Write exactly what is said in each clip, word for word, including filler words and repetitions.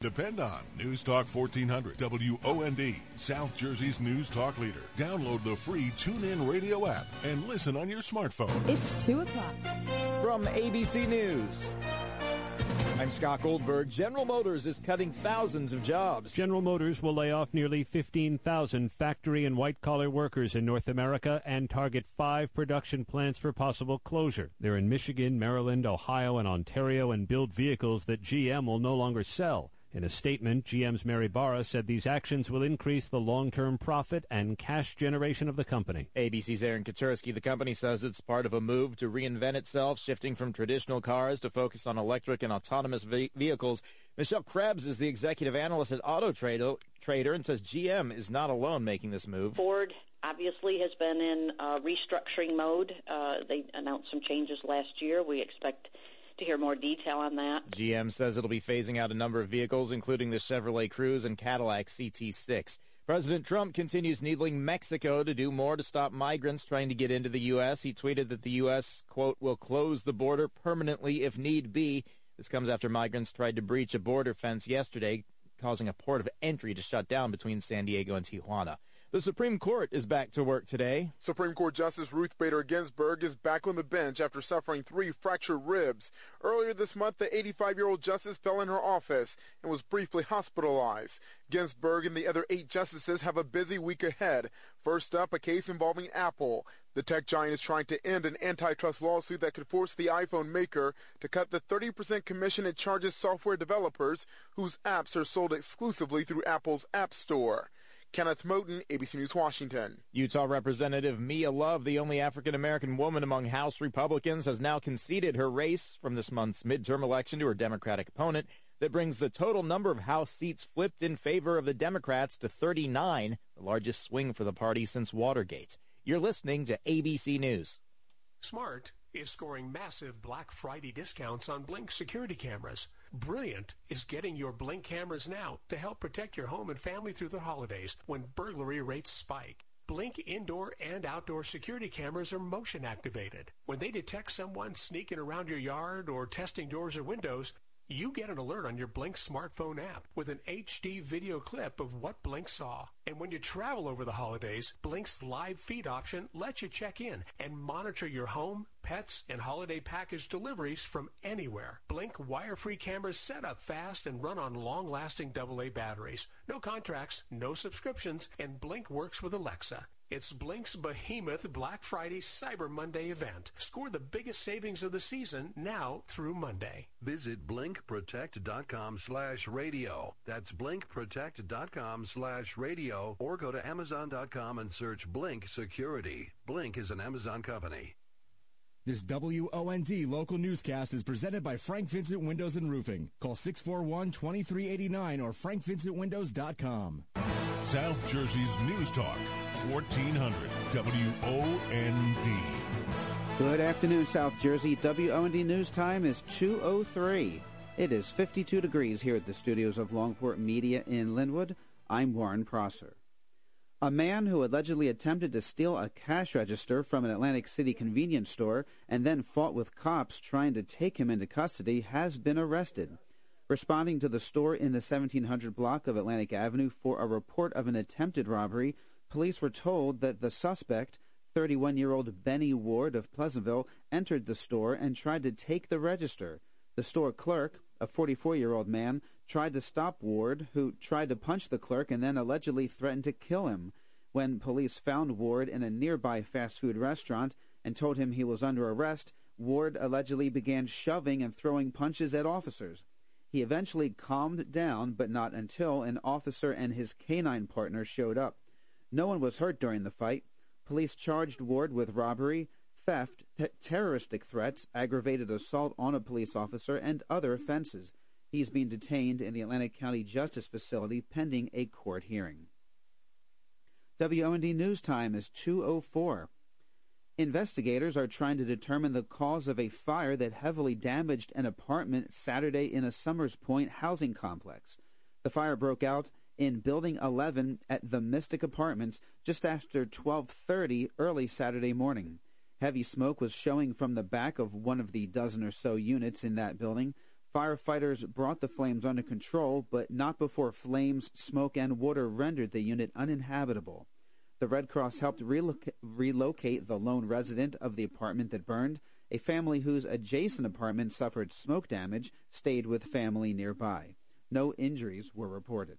Depend on News Talk fourteen hundred, W O N D, South Jersey's news talk leader. Download the free TuneIn Radio app and listen on your smartphone. It's two o'clock. From A B C News, I'm Scott Goldberg. General Motors is cutting thousands of jobs. General Motors will lay off nearly fifteen thousand factory and white-collar workers in North America and target five production plants for possible closure. They're in Michigan, Maryland, Ohio, and Ontario and build vehicles that G M will no longer sell. In a statement, G M's Mary Barra said these actions will increase the long-term profit and cash generation of the company. A B C's Aaron Katersky. The company says it's part of a move to reinvent itself, shifting from traditional cars to focus on electric and autonomous ve- vehicles. Michelle Krebs is the executive analyst at Auto Trader, Trader and says G M is not alone making this move. Ford obviously has been in uh, restructuring mode. Uh, they announced some changes last year. We expect to hear more detail on that. G M says it'll be phasing out a number of vehicles, including the Chevrolet Cruze and Cadillac C T six. President Trump continues needling Mexico to do more to stop migrants trying to get into the U S. He tweeted that the U S, quote, will close the border permanently if need be. This comes after migrants tried to breach a border fence yesterday, causing a port of entry to shut down between San Diego and Tijuana. The Supreme Court is back to work today. Supreme Court Justice Ruth Bader Ginsburg is back on the bench after suffering three fractured ribs. Earlier this month, the eighty-five-year-old justice fell in her office and was briefly hospitalized. Ginsburg and the other eight justices have a busy week ahead. First up, a case involving Apple. The tech giant is trying to end an antitrust lawsuit that could force the iPhone maker to cut the thirty percent commission it charges software developers whose apps are sold exclusively through Apple's App Store. Kenneth Moten, A B C News, Washington. Utah Representative Mia Love, the only African-American woman among House Republicans, has now conceded her race from this month's midterm election to her Democratic opponent. That brings the total number of House seats flipped in favor of the Democrats to thirty-nine, the largest swing for the party since Watergate. You're listening to A B C News. Smart is scoring massive Black Friday discounts on Blink security cameras. Brilliant is getting your Blink cameras now to help protect your home and family through the holidays when burglary rates spike. Blink indoor and outdoor security cameras are motion activated. When they detect someone sneaking around your yard or testing doors or windows, you get an alert on your Blink smartphone app with an H D video clip of what Blink saw. And when you travel over the holidays, Blink's live feed option lets you check in and monitor your home, pets, and holiday package deliveries from anywhere. Blink wire-free cameras set up fast and run on long-lasting double A batteries. No contracts, no subscriptions, and Blink works with Alexa. It's Blink's behemoth Black Friday Cyber Monday event. Score the biggest savings of the season now through Monday. Visit blinkprotect.com slash radio. That's blinkprotect.com slash radio, or go to amazon dot com and search Blink Security. Blink is an Amazon company. This W O N D local newscast is presented by Frank Vincent Windows and Roofing. Call six four one, two three eight nine or frank vincent windows dot com. South Jersey's News Talk, fourteen hundred W O N D. Good afternoon, South Jersey. W O N D News Time is two oh three. It is fifty-two degrees here at the studios of Longport Media in Linwood. I'm Warren Prosser. A man who allegedly attempted to steal a cash register from an Atlantic City convenience store and then fought with cops trying to take him into custody has been arrested. Responding to the store in the seventeen hundred block of Atlantic Avenue for a report of an attempted robbery, police were told that the suspect, thirty-one-year-old Benny Ward of Pleasantville, entered the store and tried to take the register. The store clerk, a forty-four-year-old man, tried to stop Ward, who tried to punch the clerk and then allegedly threatened to kill him. When police found Ward in a nearby fast food restaurant and told him he was under arrest, Ward allegedly began shoving and throwing punches at officers. He eventually calmed down, but not until an officer and his canine partner showed up. No one was hurt during the fight. Police charged Ward with robbery, theft, t- terroristic threats, aggravated assault on a police officer, and other offenses. He's being detained in the Atlantic County Justice Facility pending a court hearing. W O N D News Time is two oh four. Investigators are trying to determine the cause of a fire that heavily damaged an apartment Saturday in a Summers Point housing complex. The fire broke out in Building eleven at the Mystic Apartments just after twelve thirty early Saturday morning. Heavy smoke was showing from the back of one of the dozen or so units in that building. Firefighters brought the flames under control, but not before flames, smoke, and water rendered the unit uninhabitable. The Red Cross helped reloc- relocate the lone resident of the apartment that burned. A family whose adjacent apartment suffered smoke damage stayed with family nearby. No injuries were reported.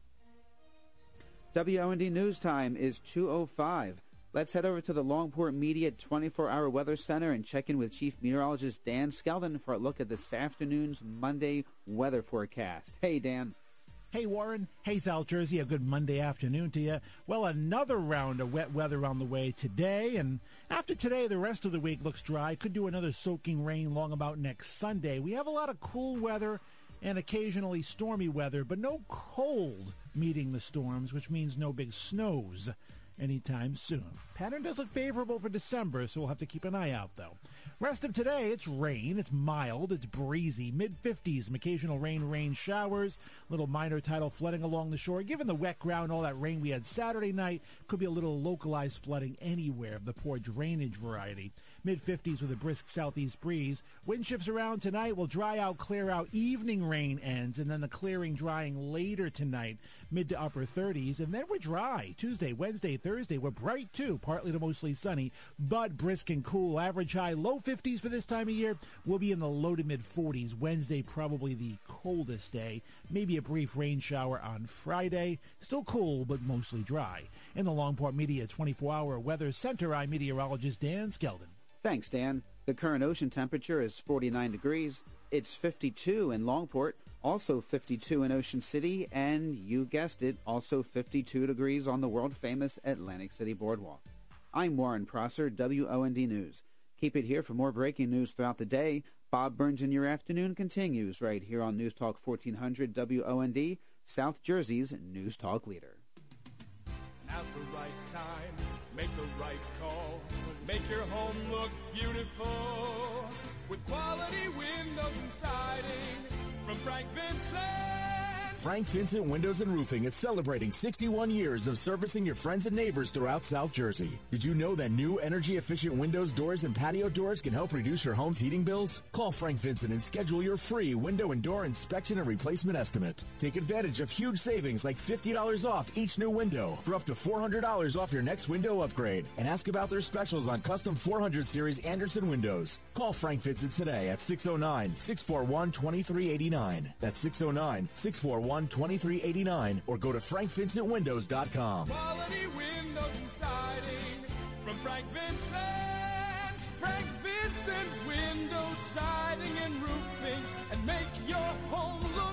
W O N D News Time is two oh five. Let's head over to the Longport Media twenty-four hour Weather Center and check in with Chief Meteorologist Dan Skeldon for a look at this afternoon's Monday weather forecast. Hey, Dan. Hey, Warren. Hey, South Jersey. A good Monday afternoon to you. Well, another round of wet weather on the way today, and after today, the rest of the week looks dry. Could do another soaking rain long about next Sunday. We have a lot of cool weather and occasionally stormy weather, but no cold meeting the storms, which means no big snows anytime soon. Pattern does look favorable for December, so we'll have to keep an eye out, though. Rest of today, it's rain, it's mild, it's breezy, mid fifties, some occasional rain, rain showers, little minor tidal flooding along the shore. Given the wet ground, all that rain we had Saturday night, could be a little localized flooding anywhere of the poor drainage variety. mid fifties with a brisk southeast breeze. Wind shifts around tonight, will dry out, clear out, evening rain ends, and then the clearing drying later tonight, mid to upper thirties, and then we're dry. Tuesday, Wednesday, Thursday, we're bright too, partly to mostly sunny, but brisk and cool. Average high, low fifties for this time of year. We'll be in the low to mid forties. Wednesday, probably the coldest day. Maybe a brief rain shower on Friday. Still cool, but mostly dry. In the Longport Media twenty-four hour Weather Center, I'm meteorologist Dan Skeldon. Thanks, Dan. The current ocean temperature is forty-nine degrees. It's fifty-two in Longport, also fifty-two in Ocean City, and you guessed it, also fifty-two degrees on the world-famous Atlantic City Boardwalk. I'm Warren Prosser, W O N D News. Keep it here for more breaking news throughout the day. Bob Burns in your afternoon continues right here on News Talk fourteen hundred W O N D, South Jersey's News Talk leader. Now's the right time, make the right call, make your home look beautiful with quality windows and siding from Frank Vincent. Frank Vincent Windows and Roofing is celebrating sixty-one years of servicing your friends and neighbors throughout South Jersey. Did you know that new energy-efficient windows, doors, and patio doors can help reduce your home's heating bills? Call Frank Vincent and schedule your free window and door inspection and replacement estimate. Take advantage of huge savings like fifty dollars off each new window for up to four hundred dollars off your next window upgrade. And ask about their specials on custom four hundred series Anderson windows. Call Frank Vincent today at six oh nine, six four one, two three eight nine. That's six oh nine, six four one, twenty-three eighty-nine, or go to frank vincent windows dot com. Quality windows and siding from Frank Vincent. Frank Vincent Windows, Siding, and Roofing, and make your home look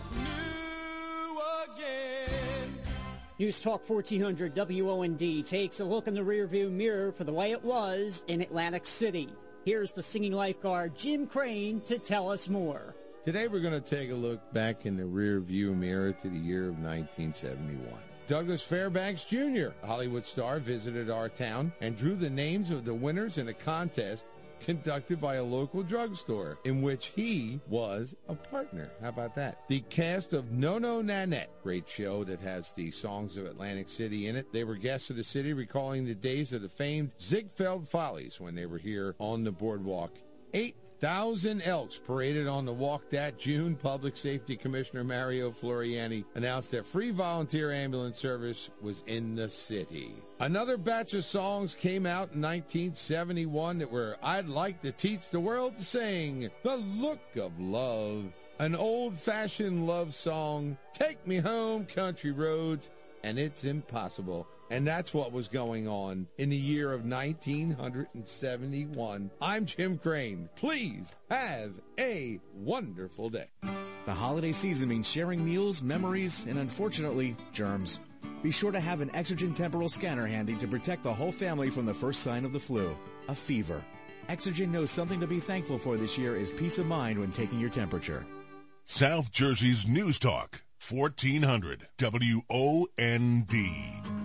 new again. News Talk fourteen hundred W O N D takes a look in the rearview mirror for the way it was in Atlantic City. Here's the singing lifeguard Jim Crane to tell us more. Today we're going to take a look back in the rear view mirror to the year of nineteen seventy-one. Douglas Fairbanks Junior, a Hollywood star, visited our town and drew the names of the winners in a contest conducted by a local drugstore in which he was a partner. How about that? The cast of No No Nanette, great show that has the songs of Atlantic City in it. They were guests of the city, recalling the days of the famed Ziegfeld Follies when they were here on the boardwalk. Eight thousand Elks paraded on the walk that June. Public Safety Commissioner Mario Floriani announced that free volunteer ambulance service was in the city. Another batch of songs came out in nineteen seventy-one that were I'd Like to Teach the World to Sing. The Look of Love, an old-fashioned love song, Take Me Home, Country Roads, and It's Impossible. And that's what was going on in the year of nineteen seventy-one. I'm Jim Crane. Please have a wonderful day. The holiday season means sharing meals, memories, and unfortunately, germs. Be sure to have an Exergen temporal scanner handy to protect the whole family from the first sign of the flu, a fever. Exergen knows something to be thankful for this year is peace of mind when taking your temperature. South Jersey's News Talk, fourteen hundred W O N D.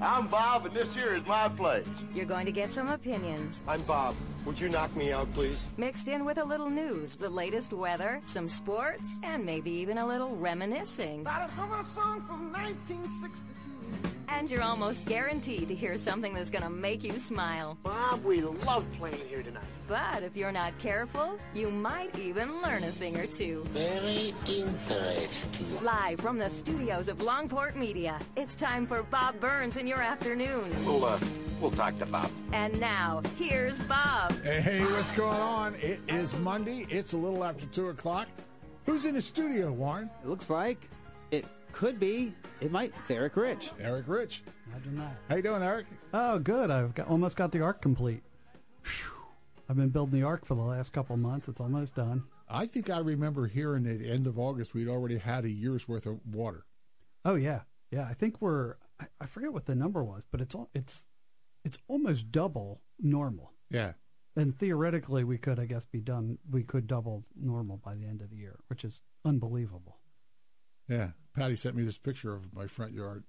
I'm Bob, and this here is my place. You're going to get some opinions. I'm Bob. Would you knock me out, please? Mixed in with a little news, the latest weather, some sports, and maybe even a little reminiscing. Got a Hummer song from nineteen sixty-two. And you're almost guaranteed to hear something that's going to make you smile. Bob, we love playing here tonight. But if you're not careful, you might even learn a thing or two. Very interesting. Live from the studios of Longport Media, it's time for Bob Burns in your afternoon. We'll, uh, we'll talk to Bob. And now, here's Bob. Hey, hey, what's going on? It is Monday. It's a little after two o'clock. Who's in the studio, Warren? It looks like it could be. It might. It's Eric Rich. Eric Rich. I do not. How you doing, Eric? Oh, good. I've got, almost got the ark complete. Whew. I've been building the ark for the last couple of months. It's almost done. I think I remember hearing at the end of August we'd already had a year's worth of water. Oh yeah, yeah. I think we're. I, I forget what the number was, but it's it's it's almost double normal. Yeah. And theoretically, we could, I guess, be done. We could double normal by the end of the year, which is unbelievable. Yeah. Patty sent me this picture of my front yard.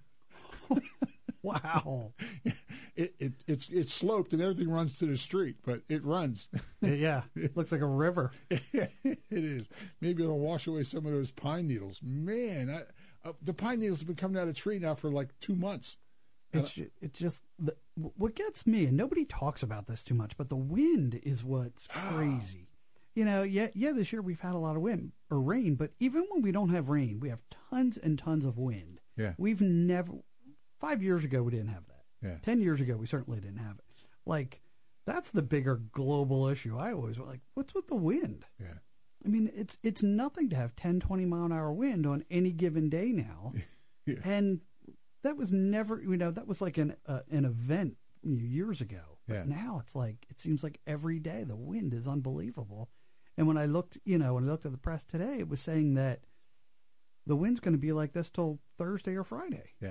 Wow. It, it it's it's sloped and everything runs to the street, but it runs. Yeah, it looks like a river. It is. Maybe it'll wash away some of those pine needles. Man, I, uh, the pine needles have been coming out of the tree now for like two months. It's ju- it's just the, what gets me, and nobody talks about this too much, but the wind is what's crazy. You know, yeah, yeah. This year we've had a lot of wind or rain, but even when we don't have rain, we have tons and tons of wind. Yeah, we've never. Five years ago, we didn't have that. Yeah. Ten years ago, we certainly didn't have it. Like, that's the bigger global issue. I always was like, what's with the wind? Yeah. I mean, it's it's nothing to have ten, twenty mile an hour wind on any given day now. Yeah. And that was never, you know, that was like an uh, an event years ago. But yeah. now it's like, it seems like every day the wind is unbelievable. And when I looked, you know, when I looked at the press today, it was saying that the wind's going to be like this till Thursday or Friday. Yeah.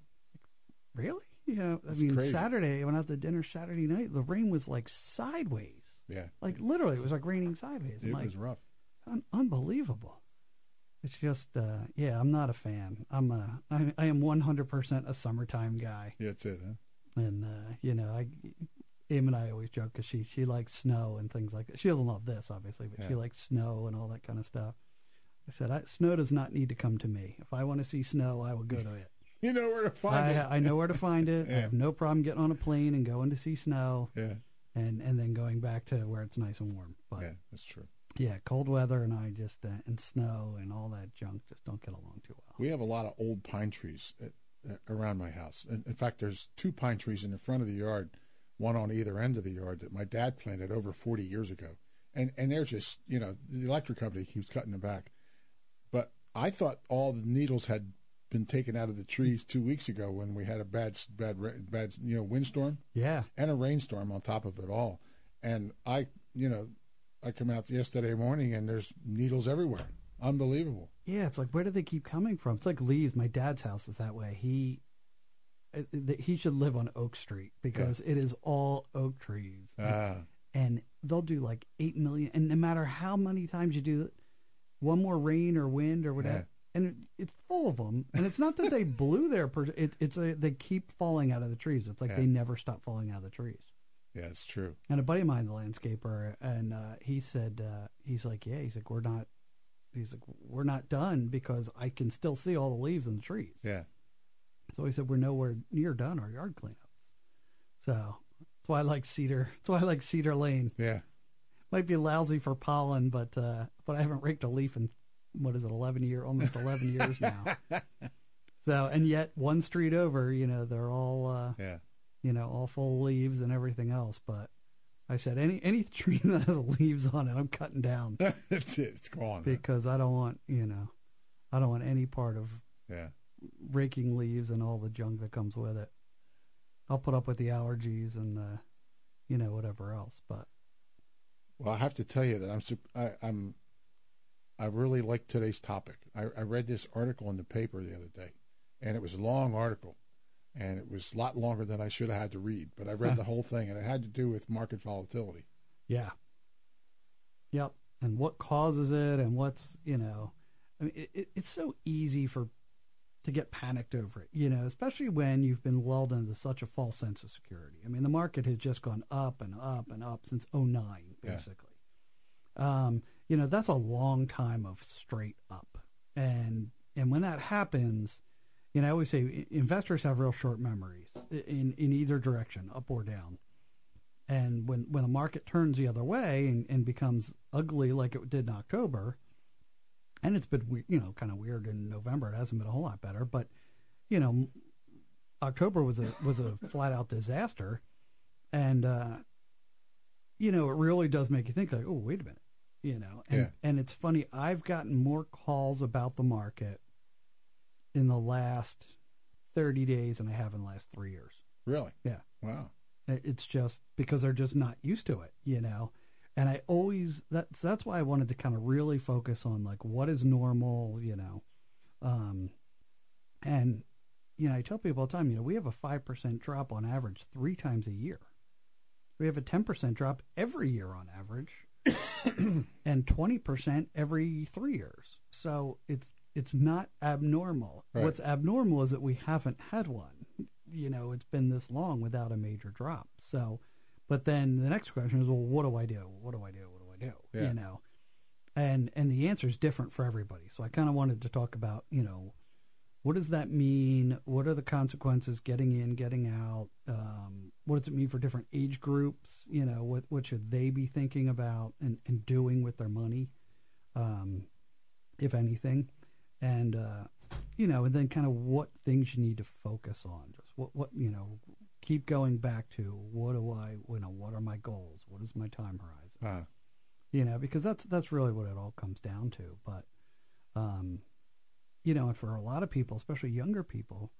Really? You know, That's I mean, crazy. Saturday, I went out to dinner Saturday night, the rain was like sideways. Yeah. Like literally, it was like raining sideways. I'm It like, was rough. Un- unbelievable. It's just, uh, yeah, I'm not a fan. I'm a, I, I am one hundred percent a summertime guy. Yeah, that's it, huh? And, uh, you know, I, Em and I always joke because she, she likes snow and things like that. She doesn't love this, obviously, but Yeah. she likes snow and all that kind of stuff. I said, I, snow does not need to come to me. If I want to see snow, I will go to it. You know where to find I, it. I know where to find it. Yeah. I have no problem getting on a plane and going to see snow. Yeah. And and then going back to where it's nice and warm. But Yeah, that's true. yeah, cold weather and I just uh, and snow and all that junk just don't get along too well. We have a lot of old pine trees at, uh, around my house. In, in fact, there's two pine trees in the front of the yard, one on either end of the yard that my dad planted over forty years ago. And and they're just, you know, the electric company keeps cutting them back. But I thought all the needles had been taken out of the trees two weeks ago when we had a bad, bad, bad, you know, windstorm. Yeah. And a rainstorm on top of it all. And I, you know, I come out yesterday morning and there's needles everywhere. Unbelievable. Yeah, it's like, where do they keep coming from? It's like leaves. My dad's house is that way. He uh, he should live on Oak Street because yeah. it is all oak trees. Ah. And they'll do like eight million. And no matter how many times you do it, one more rain or wind or whatever, yeah. and it, it's full of them. And it's not that they blew their, per- it, it's a, they keep falling out of the trees. It's like yeah. they never stop falling out of the trees. Yeah, it's true. And a buddy of mine, the landscaper, and uh, he said, uh, he's like, yeah, he's like, we're not, he's like, we're not done because I can still see all the leaves in the trees. Yeah. So he said, we're nowhere near done our yard cleanups. So that's why I like Cedar. That's why I like Cedar Lane. Yeah. Might be lousy for pollen, but uh, but I haven't raked a leaf in, what is it, eleven years, almost eleven years now. So, and yet one street over, you know, they're all, uh, yeah. you know, all full of leaves and everything else. But I said, any any tree that has leaves on it, I'm cutting down. That's it. It's gone. Because man. I don't want, you know, I don't want any part of yeah. raking leaves and all the junk that comes with it. I'll put up with the allergies and, uh, you know, whatever else, but. Well, I have to tell you that I'm I, I'm I really like today's topic. I, I read this article in the paper the other day, and it was a long article, and it was a lot longer than I should have had to read. But I read the whole thing, and it had to do with market volatility. Yeah. Yep. And what causes it, and what's, you know, I mean, it, it, it's so easy for to get panicked over it, you know, especially when you've been lulled into such a false sense of security. I mean, the market has just gone up and up and up since oh nine, basically. Yeah. Um, you know, that's a long time of straight up. And and when that happens, you know, I always say investors have real short memories in, in either direction, up or down. And when, when the market turns the other way and, and becomes ugly like it did in October, and it's been, you know, kind of weird in November. It hasn't been a whole lot better, but, you know, October was a was a flat out disaster, and uh, you know, it really does make you think like, oh, wait a minute, you know. And, yeah. and it's funny. I've gotten more calls about the market in the last thirty days than I have in the last three years. Really? Yeah. Wow. It's just because they're just not used to it, you know. And I always, that's, that's why I wanted to kind of really focus on, like, what is normal, you know. Um, and, you know, I tell people all the time, you know, we have a five percent drop on average three times a year. We have a ten percent drop every year on average and twenty percent every three years. So it's it's not abnormal. Right. What's abnormal is that we haven't had one. You know, it's been this long without a major drop. So... But then the next question is, well, what do I do? What do I do? What do I do? Yeah. You know, and and the answer is different for everybody. So I kind of wanted to talk about, you know, what does that mean? What are the consequences getting in, getting out? Um, what does it mean for different age groups? You know, what what should they be thinking about and, and doing with their money, um, if anything? And, uh, you know, and then kind of what things you need to focus on. Just what, what you know, keep going back to what do I, you know, what are my goals? What is my time horizon? Uh, you know, because that's that's really what it all comes down to. But, um, you know, and for a lot of people, especially younger people,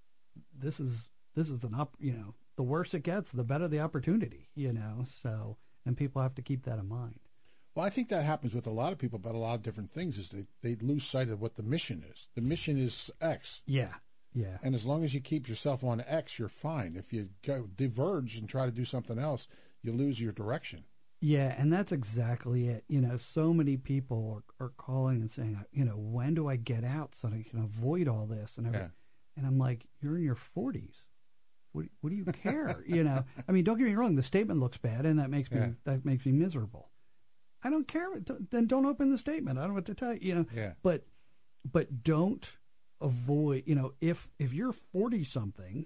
this is this is an up. You know, the worse it gets, the better the opportunity. You know, so and people have to keep that in mind. Well, I think that happens with a lot of people about a lot of different things. Is they they lose sight of what the mission is. The mission is X. Yeah. Yeah. And as long as you keep yourself on X, you're fine. If you go diverge and try to do something else, you lose your direction. Yeah, and that's exactly it. You know, so many people are, are calling and saying, you know, when do I get out so that I can avoid all this? And everything. Yeah. And I'm like, you're in your forties. What, what do you care? You know, I mean, don't get me wrong. The statement looks bad, and that makes me yeah. that makes me miserable. I don't care. Then don't open the statement. I don't know what to tell you. You know, yeah. but but don't avoid. You know, if if you're forty something,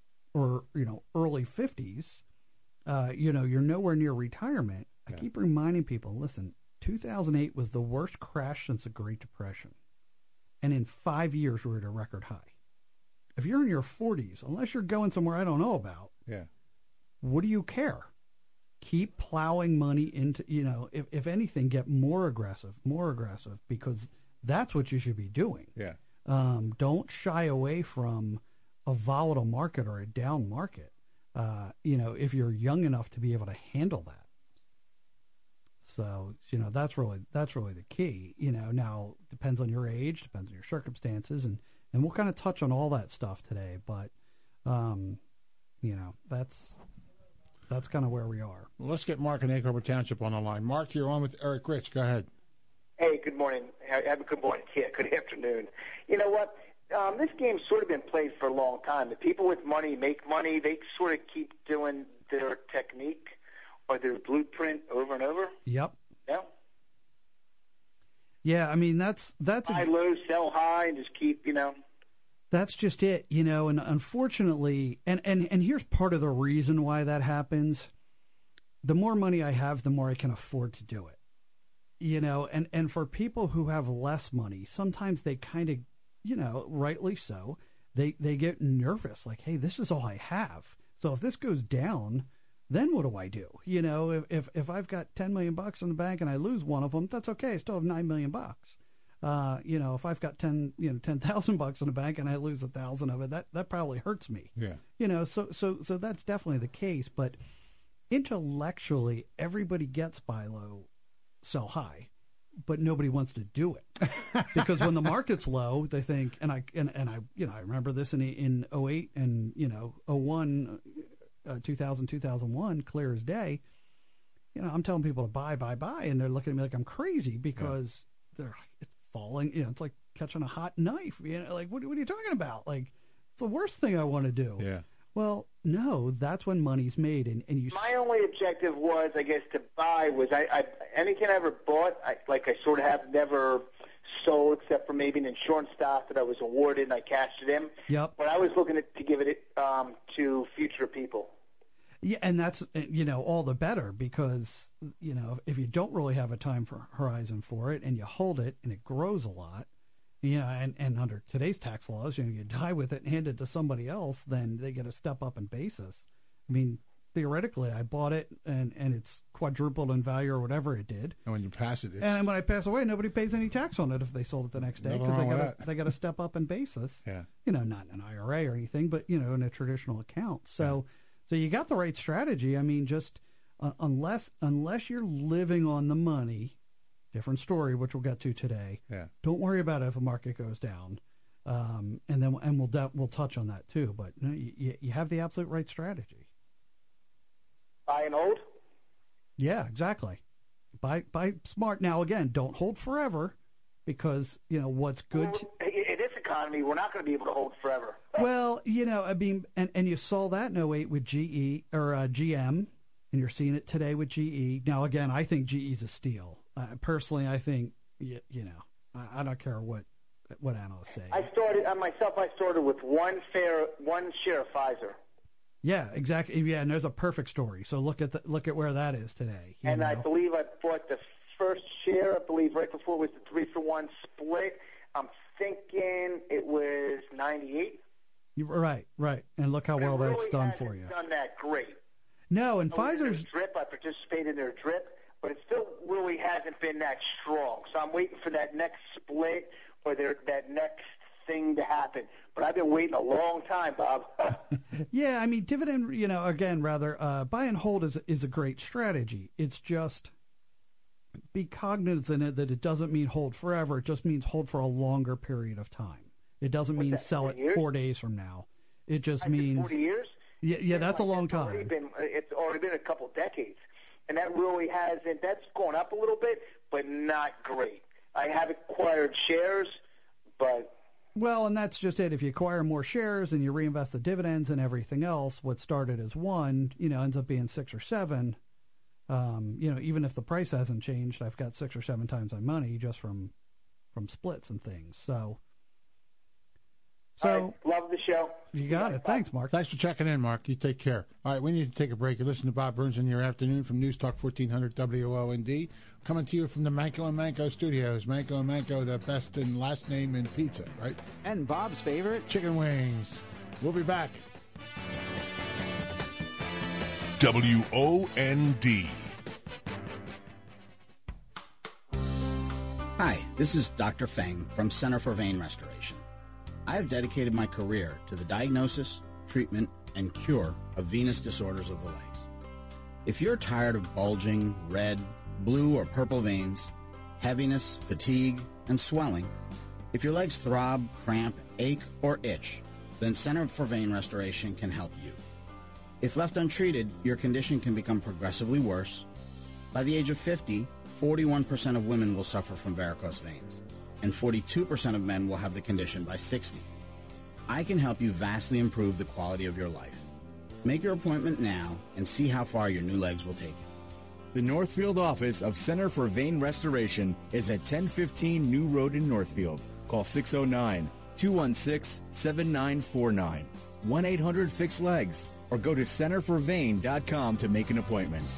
or you know, early fifties. Uh, you know, you're nowhere near retirement. Yeah. I keep reminding people, listen, two thousand eight was the worst crash since the Great Depression. And in five years, we're at a record high. If you're in your forties, unless you're going somewhere I don't know about, yeah, what do you care? Keep plowing money into, you know, if, if anything, get more aggressive, more aggressive, because that's what you should be doing. Yeah. Um, don't shy away from a volatile market or a down market. Uh, you know, if you're young enough to be able to handle that. So, you know, that's really that's really the key. You know, now depends on your age, depends on your circumstances, and, and we'll kind of touch on all that stuff today. But, um, you know, that's that's kind of where we are. Well, let's get Mark in Egg Harbor Township on the line. Mark, you're on with Eric Rich. Go ahead. Hey, good morning. Have a good morning. Yeah, good afternoon. You know what? Um, this game's sort of been played for a long time. The people with money make money. They sort of keep doing their technique or their blueprint over and over. Yep. Yeah. Yeah, I mean, that's... that's buy low, sell high, and just keep, you know... That's just it, you know, and unfortunately... And, and, and here's part of the reason why that happens. The more money I have, the more I can afford to do it. You know, and, and for people who have less money, sometimes they kind of... You know, rightly so, they they get nervous, like, hey, this is all I have. So if this goes down, then what do I do? You know, if if, if I've got ten million bucks in the bank and I lose one of them, that's okay. I still have nine million bucks. Uh, you know, if I've got ten, you know, ten thousand bucks in the bank and I lose a thousand of it, that that probably hurts me. Yeah. You know, so so so that's definitely the case. But intellectually, everybody gets buy low, sell high. But nobody wants to do it because when the market's low, they think, and I and, and I you know I remember this in in oh eight and you know oh one, uh, two thousand, two thousand one, clear as day. You know, I'm telling people to buy, buy, buy, and they're looking at me like I'm crazy because yeah. they're it's falling. You know, it's like catching a hot knife. You know, like what, what are you talking about? Like it's the worst thing I want to do. Yeah. Well, no, that's when money's made, and, and you. My only objective was, I guess, to buy was I, I anything I ever bought, I, like I sort of have never sold except for maybe an insurance stock that I was awarded and I cashed it in. Yep. But I was looking at, to give it um, to future people. Yeah, and that's, you know, all the better because, you know, if you don't really have a time for horizon for it and you hold it and it grows a lot, you know, and, and under today's tax laws, you know, you die with it and hand it to somebody else, then they get a step up in basis. I mean, theoretically, I bought it and, and it's quadrupled in value or whatever it did. And when you pass it, it's... And when I pass away, nobody pays any tax on it if they sold it the next day because they got a, they got a step up in basis. Yeah. You know, not in an I R A or anything, but, you know, in a traditional account. So, yeah. so you got the right strategy. I mean, just uh, unless unless you're living on the money, different story, which we'll get to today. Yeah. Don't worry about it if a market goes down. Um, and then and we'll de- we'll touch on that too. But you, know, you, you have the absolute right strategy. Buy and hold? Yeah, exactly. Buy buy smart. Now again, don't hold forever, because you know what's good. Well, in this economy, we're not going to be able to hold forever. Well, you know, I mean, and, and you saw that in oh eight with G E or uh, G M, and you're seeing it today with G E. Now again, I think G E's a steal. Uh, personally, I think you, you know, I, I don't care what what analysts say. I started on myself. I started with one fair one share of Pfizer. Yeah, exactly. Yeah, and there's a perfect story. So look at the, look at where that is today. And know? I believe I bought the first share. I believe right before it was the three for one split. I'm thinking it was ninety-eight. You're right, right. And look how but well really that's done for you. Done that great. No, and I was in Pfizer's their drip. I participated in their drip, but it still really hasn't been that strong. So I'm waiting for that next split or their, that next thing to happen. But I've been waiting a long time, Bob. Yeah, I mean, dividend, you know, again, rather, uh, buy and hold is is a great strategy. It's just be cognizant that it doesn't mean hold forever. It just means hold for a longer period of time. It doesn't What's mean that, sell it years? four days from now. It just I did means forty years. Yeah, yeah, that's a long it's already time. Been, it's already been a couple decades, and that really hasn't. That's gone up a little bit, but not great. I have acquired shares, but. Well, and that's just it. If you acquire more shares and you reinvest the dividends and everything else, what started as one, you know, ends up being six or seven. Um, you know, even if the price hasn't changed, I've got six or seven times my money just from from splits and things. So, so right, love the show. You got it. Thanks, Mark. Thanks for checking in, Mark. You take care. All right, we need to take a break. You listen to Bob Burns in your afternoon from News Talk fourteen hundred W O N D. Coming to you from the Manco and Manco studios. Manco and Manco, the best in last name in pizza, right? And Bob's favorite? Chicken wings. We'll be back. W O N D. Hi, this is Doctor Feng from Center for Vein Restoration. I have dedicated my career to the diagnosis, treatment, and cure of venous disorders of the legs. If you're tired of bulging, red, blue, or purple veins, heaviness, fatigue, and swelling, if your legs throb, cramp, ache, or itch, then Center for Vein Restoration can help you. If left untreated, your condition can become progressively worse. By the age of fifty, forty-one percent of women will suffer from varicose veins, and forty-two percent of men will have the condition by sixty. I can help you vastly improve the quality of your life. Make your appointment now and see how far your new legs will take you. The Northfield office of Center for Vein Restoration is at ten fifteen New Road in Northfield. Call six oh nine, two one six, seven nine four nine, one eight hundred fix legs, or go to center for vein dot com to make an appointment.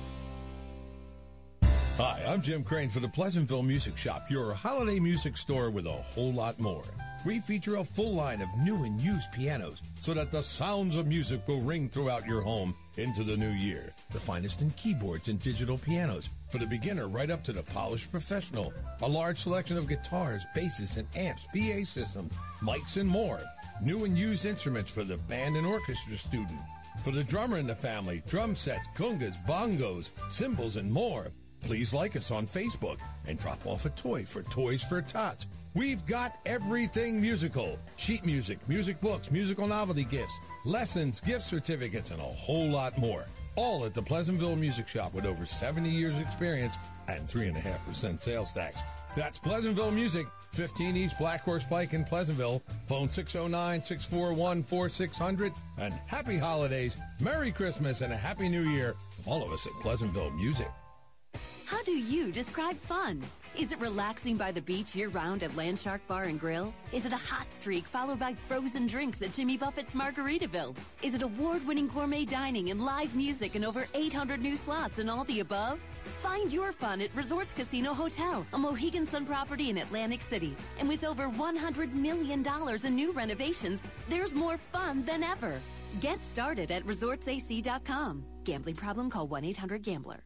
Hi, I'm Jim Crane for the Pleasantville Music Shop, your holiday music store with a whole lot more. We feature a full line of new and used pianos so that the sounds of music will ring throughout your home into the new year. The finest in keyboards and digital pianos for the beginner right up to the polished professional. A large selection of guitars, basses, and amps, P A systems, mics, and more. New and used instruments for the band and orchestra student. For the drummer in the family, drum sets, congas, bongos, cymbals, and more. Please like us on Facebook and drop off a toy for Toys for Tots. We've got everything musical. Sheet music, music books, musical novelty gifts, lessons, gift certificates, and a whole lot more. All at the Pleasantville Music Shop with over seventy years experience and three point five percent sales tax. That's Pleasantville Music, fifteen East Black Horse Pike in Pleasantville. Phone six oh nine, six four one, four six zero zero. And happy holidays, Merry Christmas, and a Happy New Year from all of us at Pleasantville Music. How do you describe fun? Is it relaxing by the beach year-round at Landshark Bar and Grill? Is it a hot streak followed by frozen drinks at Jimmy Buffett's Margaritaville? Is it award-winning gourmet dining and live music and over eight hundred new slots and all the above? Find your fun at Resorts Casino Hotel, a Mohegan Sun property in Atlantic City. And with over one hundred million dollars in new renovations, there's more fun than ever. Get started at resorts a c dot com. Gambling problem? Call one eight hundred gambler.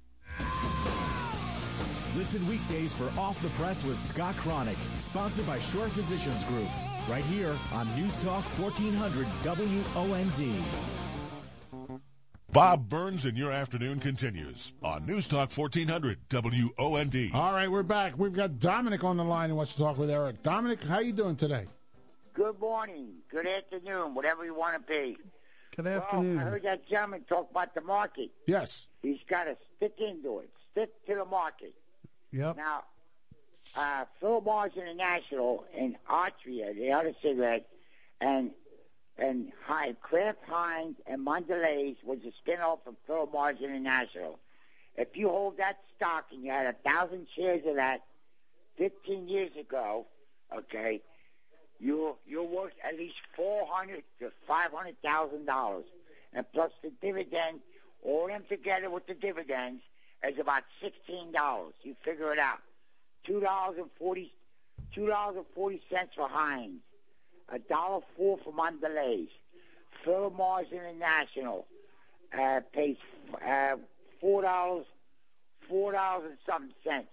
Listen weekdays for Off the Press with Scott Cronick, sponsored by Shore Physicians Group, right here on News Talk fourteen hundred W O N D. Bob Burns in your afternoon continues on News Talk fourteen hundred W O N D. All right, we're back. We've got Dominic on the line who wants to talk with Eric. Dominic, how you doing today? Good morning, good afternoon, whatever you want to be. Good afternoon. Well, I heard that gentleman talk about the market. Yes. He's got to stick into it, stick to the market. Yep. Now, uh, Philip Morris International and Altria, the other cigarette, and and Heinz, Kraft Heinz and Mondelez was a spin-off from Philip Morris International. If you hold that stock and you had a thousand shares of that fifteen years ago, okay, you you're worth at least four hundred to five hundred thousand dollars, and plus the dividend, all them together with the dividends is about sixteen dollars. You figure it out. Two dollars and forty, two dollars and forty cents for Heinz. A dollar four for Mondelez. Philip Morris International uh, pays uh, four dollars, four dollars and something cents.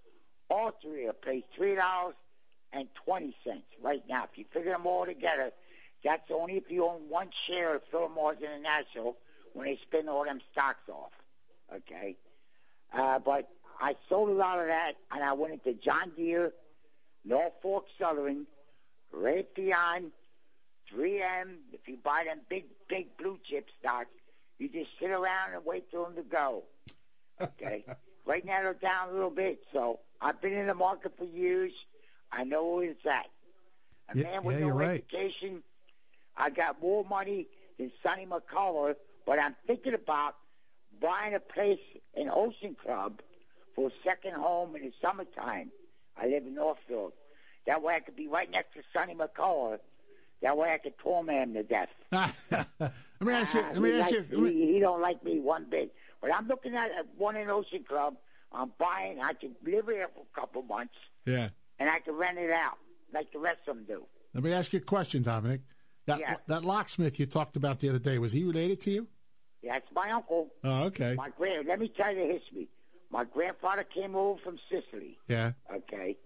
Altria pays three dollars and twenty cents right now. If you figure them all together, that's only if you own one share of Philip Morris International when they spin all them stocks off. Okay. Uh, but I sold a lot of that, and I went into John Deere, Norfolk Southern, Raytheon, three M. If you buy them big, big blue chip stocks, you just sit around and wait for them to go. Okay? Right now they're down a little bit, so I've been in the market for years. I know where it's at. A yeah, man with yeah, no you're right. education, I got more money than Sonny McCullough, but I'm thinking about buying a place in Ocean Club for a second home in the summertime. I live in Northfield. That way I could be right next to Sonny McCullough. That way I could torment him to death. Let me ask you. Uh, Let me he ask likes, you. He, he don't like me one bit. But I'm looking at one in Ocean Club. I'm buying. I could live here for a couple months, Yeah. and I could rent it out like the rest of them do. Let me ask you a question, Dominic. That Yeah. that locksmith you talked about the other day, was he related to you? That's my uncle. Oh, okay. My grand. Let me tell you the history. My grandfather came over from Sicily. Yeah. Okay.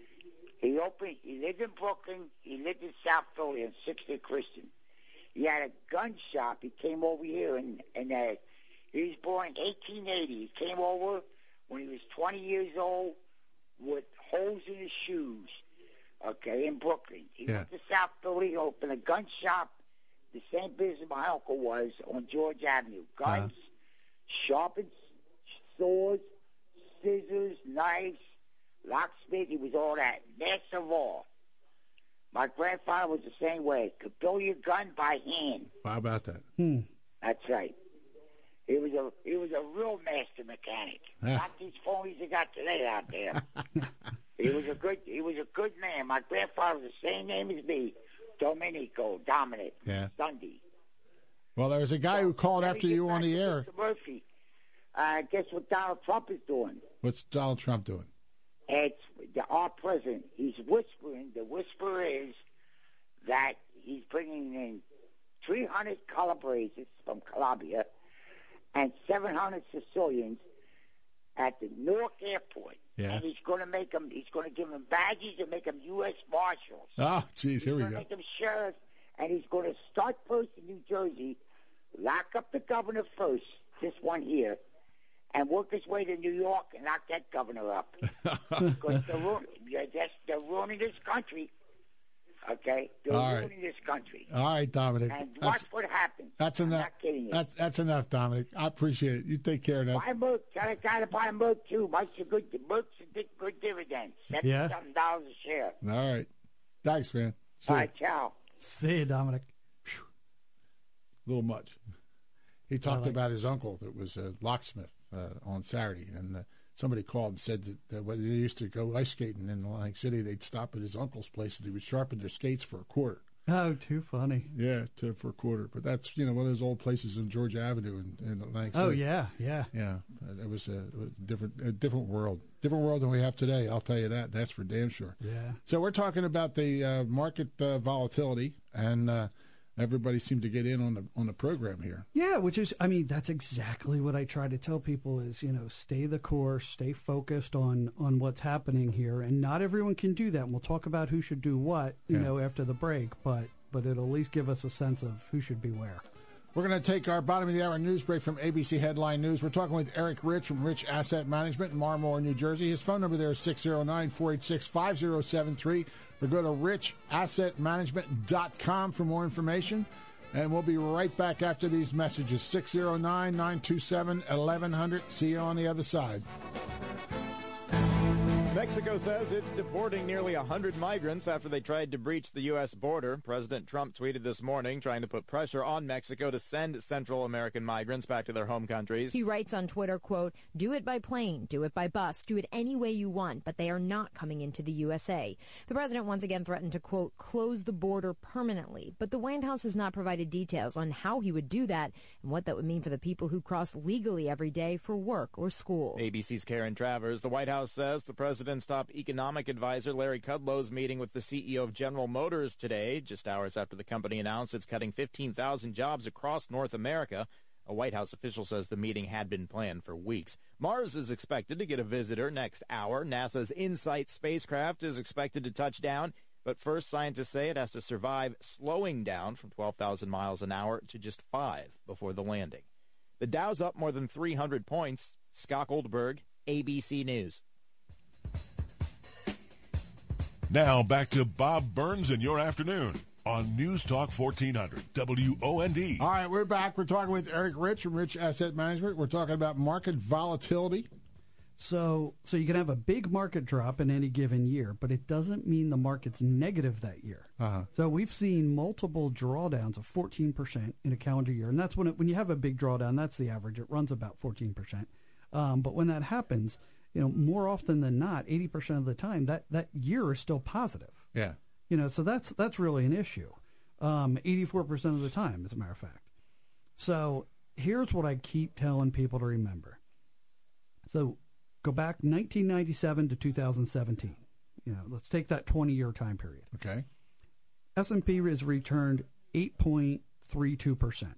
He opened. He lived in Brooklyn. He lived in South Philly in sixtieth Christian. He had a gun shop. He came over here, and and uh, he was born in eighteen eighty. He came over when he was twenty years old with holes in his shoes. Okay, in Brooklyn. He Yeah. went to South Philly, opened a gun shop. The same business my uncle was on George Avenue. Guns, Uh-huh. sharpened swords, scissors, knives, locksmith. He was all that. Master of all. My grandfather was the same way. Could build your gun by hand. How about that? Hmm. That's right. He was a he was a real master mechanic. Ah. Not these phonies they got today out there. He was a good he was a good man. My grandfather was the same name as me. Domenico, Dominic, Yeah. Sunday. Well, there was a guy who called Let me after get you on back the to air. Mister Murphy. Uh, guess what Donald Trump is doing? What's Donald Trump doing? It's the, our president. He's whispering. The whisper is that he's bringing in three hundred Calabreses from Calabria and seven hundred Sicilians at the Newark airport. Yeah. And he's going to make them. He's going to give them badges and make them U S Marshals. Oh, geez, here we He's going to go. make them sheriffs, and he's going to start first in New Jersey, lock up the governor first, this one here, and work his way to New York and knock that governor up. Because they're, ru- yeah, that's, they're ruining this country. Okay? They're All right. ruining this country. All right, Dominic. And That's- watch what happens. That's I'm enough. not kidding you. That's that's enough, Dominic. I appreciate it. You take care of that. Buy milk. Tell the guy to buy milk, too. Much a good, milk's a good, good dividend. Yeah. seventy-something dollars a share. All right. Thanks, man. See All ya. right, ciao. See you, Dominic. A little much. He talked like about his uncle that was a locksmith uh, on Saturday, and uh, somebody called and said that, that when they used to go ice skating in Atlantic City, they'd stop at his uncle's place and he would sharpen their skates for a quarter. Oh, too funny. Yeah, to, for a quarter. But that's, you know, one of those old places on Georgia Avenue in, in Atlantic City. Oh, yeah, yeah. Yeah, uh, it was a, a different a different world. Different world than we have today, I'll tell you that. That's for damn sure. Yeah. So we're talking about the uh, market uh, volatility, and uh, everybody seemed to get in on the on the program here. Yeah, which is, I mean, that's exactly what I try to tell people is, you know, stay the course, stay focused on, on what's happening here. And not everyone can do that. And we'll talk about who should do what, you Yeah. know, after the break, but, but it'll at least give us a sense of who should be where. We're going to take our bottom of the hour news break from A B C Headline News. We're talking with Eric Rich from Rich Asset Management in Marmore, New Jersey. His phone number there is six oh nine, four eight six, five oh seven three. Or go to rich asset management dot com for more information. And we'll be right back after these messages. six oh nine, nine two seven, eleven hundred. See you on the other side. Mexico says it's deporting nearly one hundred migrants after they tried to breach the U S border. President Trump tweeted this morning trying to put pressure on Mexico to send Central American migrants back to their home countries. He writes on Twitter, quote, do it by plane, do it by bus, do it any way you want, but they are not coming into the U S A. The president once again threatened to, quote, close the border permanently, but the White House has not provided details on how he would do that and what that would mean for the people who cross legally every day for work or school. A B C's Karen Travers. The White House says the president stopped economic advisor Larry Kudlow's meeting with the C E O of General Motors today, just hours after the company announced it's cutting fifteen thousand jobs across North America. A White House official says the meeting had been planned for weeks. Mars is expected to get a visitor next hour. NASA's InSight spacecraft is expected to touch down, but first scientists say it has to survive slowing down from twelve thousand miles an hour to just five before the landing. The Dow's up more than three hundred points. Scott Goldberg, A B C News. Now back to Bob Burns in your afternoon on News Talk fourteen hundred W O N D. All right, we're back. We're talking with Eric Rich from Rich Asset Management. We're talking about market volatility. So, so you can have a big market drop in any given year, but it doesn't mean the market's negative that year. Uh-huh. So we've seen multiple drawdowns of fourteen percent in a calendar year, and that's when it, when you have a big drawdown, that's the average. It runs about fourteen percent. Um, but when that happens, you know, more often than not, eighty percent of the time, that, that year is still positive. Yeah. You know, so that's that's really an issue. Um, eighty-four percent of the time, as a matter of fact. So here's what I keep telling people to remember. So go back nineteen ninety-seven to two thousand seventeen. You know, let's take that twenty-year time period. Okay. S and P has returned eight point three two percent.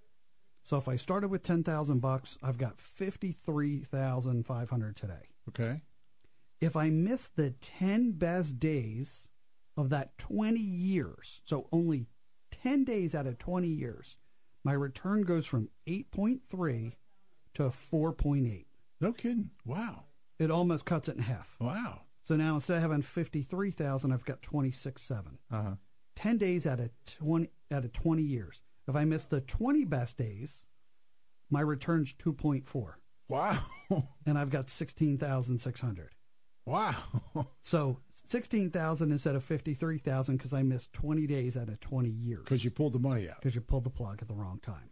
So if I started with ten thousand bucks, I've got fifty-three thousand five hundred today. Okay. If I miss the ten best days of that twenty years, so only ten days out of twenty years, my return goes from eight point three to four point eight. No kidding. Wow. It almost cuts it in half. Wow. So now instead of having fifty-three thousand, I've got twenty-six thousand seven hundred. Uh-huh. ten days out of twenty out of twenty years. If I miss the twenty best days, my return's two point four. Wow. And I've got sixteen thousand six hundred. Wow. So sixteen thousand instead of fifty-three thousand because I missed twenty days out of twenty years. Because you pulled the money out. Because you pulled the plug at the wrong time.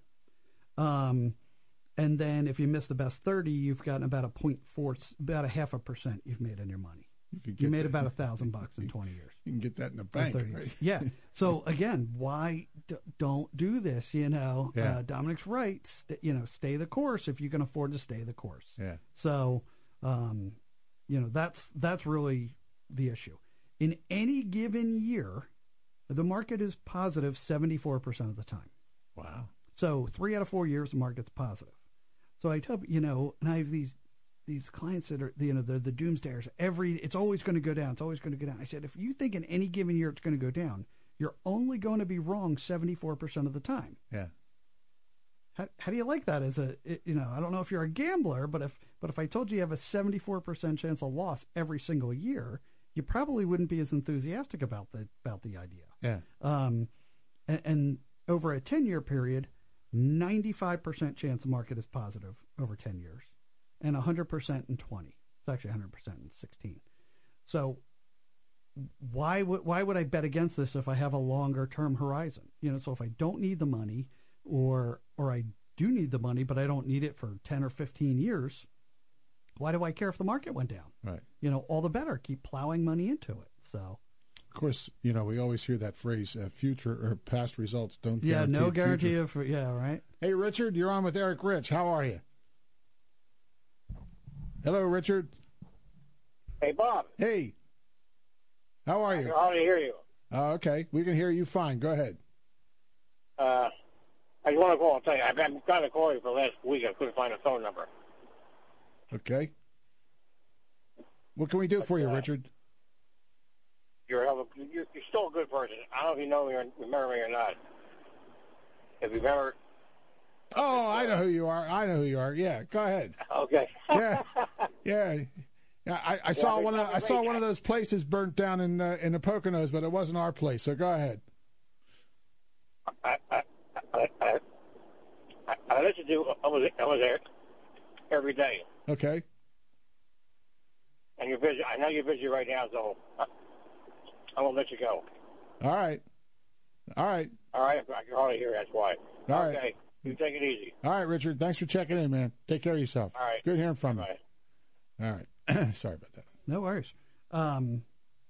Um, and then if you miss the best thirty, you've gotten about a point four, about a half a percent you've made on your money. You, could you get made that. about a thousand bucks in twenty years. You can get that in the bank. Right? Yeah. So again, why d- don't do this? You know, Yeah. uh, Dominic's right. St- you know, stay the course if you can afford to stay the course. Yeah. So, um, you know, that's that's really the issue. In any given year, the market is positive seventy-four percent of the time. Wow. So three out of four years, the market's positive. So I tell you know, and I have these these clients that are, you know, they're the doomsdayers. Every it's always going to go down. It's always going to go down. I said, if you think in any given year it's going to go down, you're only going to be wrong seventy-four percent of the time. Yeah. How, how do you like that as a, you know, I don't know if you're a gambler, but if but if I told you you have a seventy-four percent chance of loss every single year, you probably wouldn't be as enthusiastic about the about the idea. Yeah. Um, and, and over a ten-year period, ninety-five percent chance the market is positive over ten years, and one hundred percent in twenty. It's actually one hundred percent in sixteen. So why would why would I bet against this if I have a longer term horizon? You know, so if I don't need the money, or or I do need the money, but I don't need it for ten or fifteen years, why do I care if the market went down? Right. You know, all the better. Keep plowing money into it. So, of course, you know, we always hear that phrase, uh, future or past results don't yeah, guarantee no guarantee future. of, yeah, right. Hey, Richard, you're on with Eric Rich. How are you? Hello, Richard. Hey, Bob. Hey. How are I you? can hardly hear you. Uh, okay, we can hear you fine. Go ahead. Uh, I just want to call and tell you, I've been trying to call you for the last week. I couldn't find a phone number. Okay. What can we do for you, uh, Richard? You're, a hell of a, you're, you're still a good person. I don't know if you know me or remember me or not. If you've ever... Oh, I know who you are. I know who you are. Yeah, go ahead. Okay. yeah, yeah. Yeah, I, I saw one. Of, I saw one of those places burnt down in uh, in the Poconos, but it wasn't our place. So go ahead. I I I, I, I, I listen to. I was I was there every day. Okay. And you're busy. I know you're busy right now, so I, I won't let you go. All right. All right. All right. I can hardly hear. That's why. All okay. right. You take it easy. All right, Richard. Thanks for checking in, man. Take care of yourself. All right. Good hearing from Bye. you. All right. Sorry about that. No worries. Um,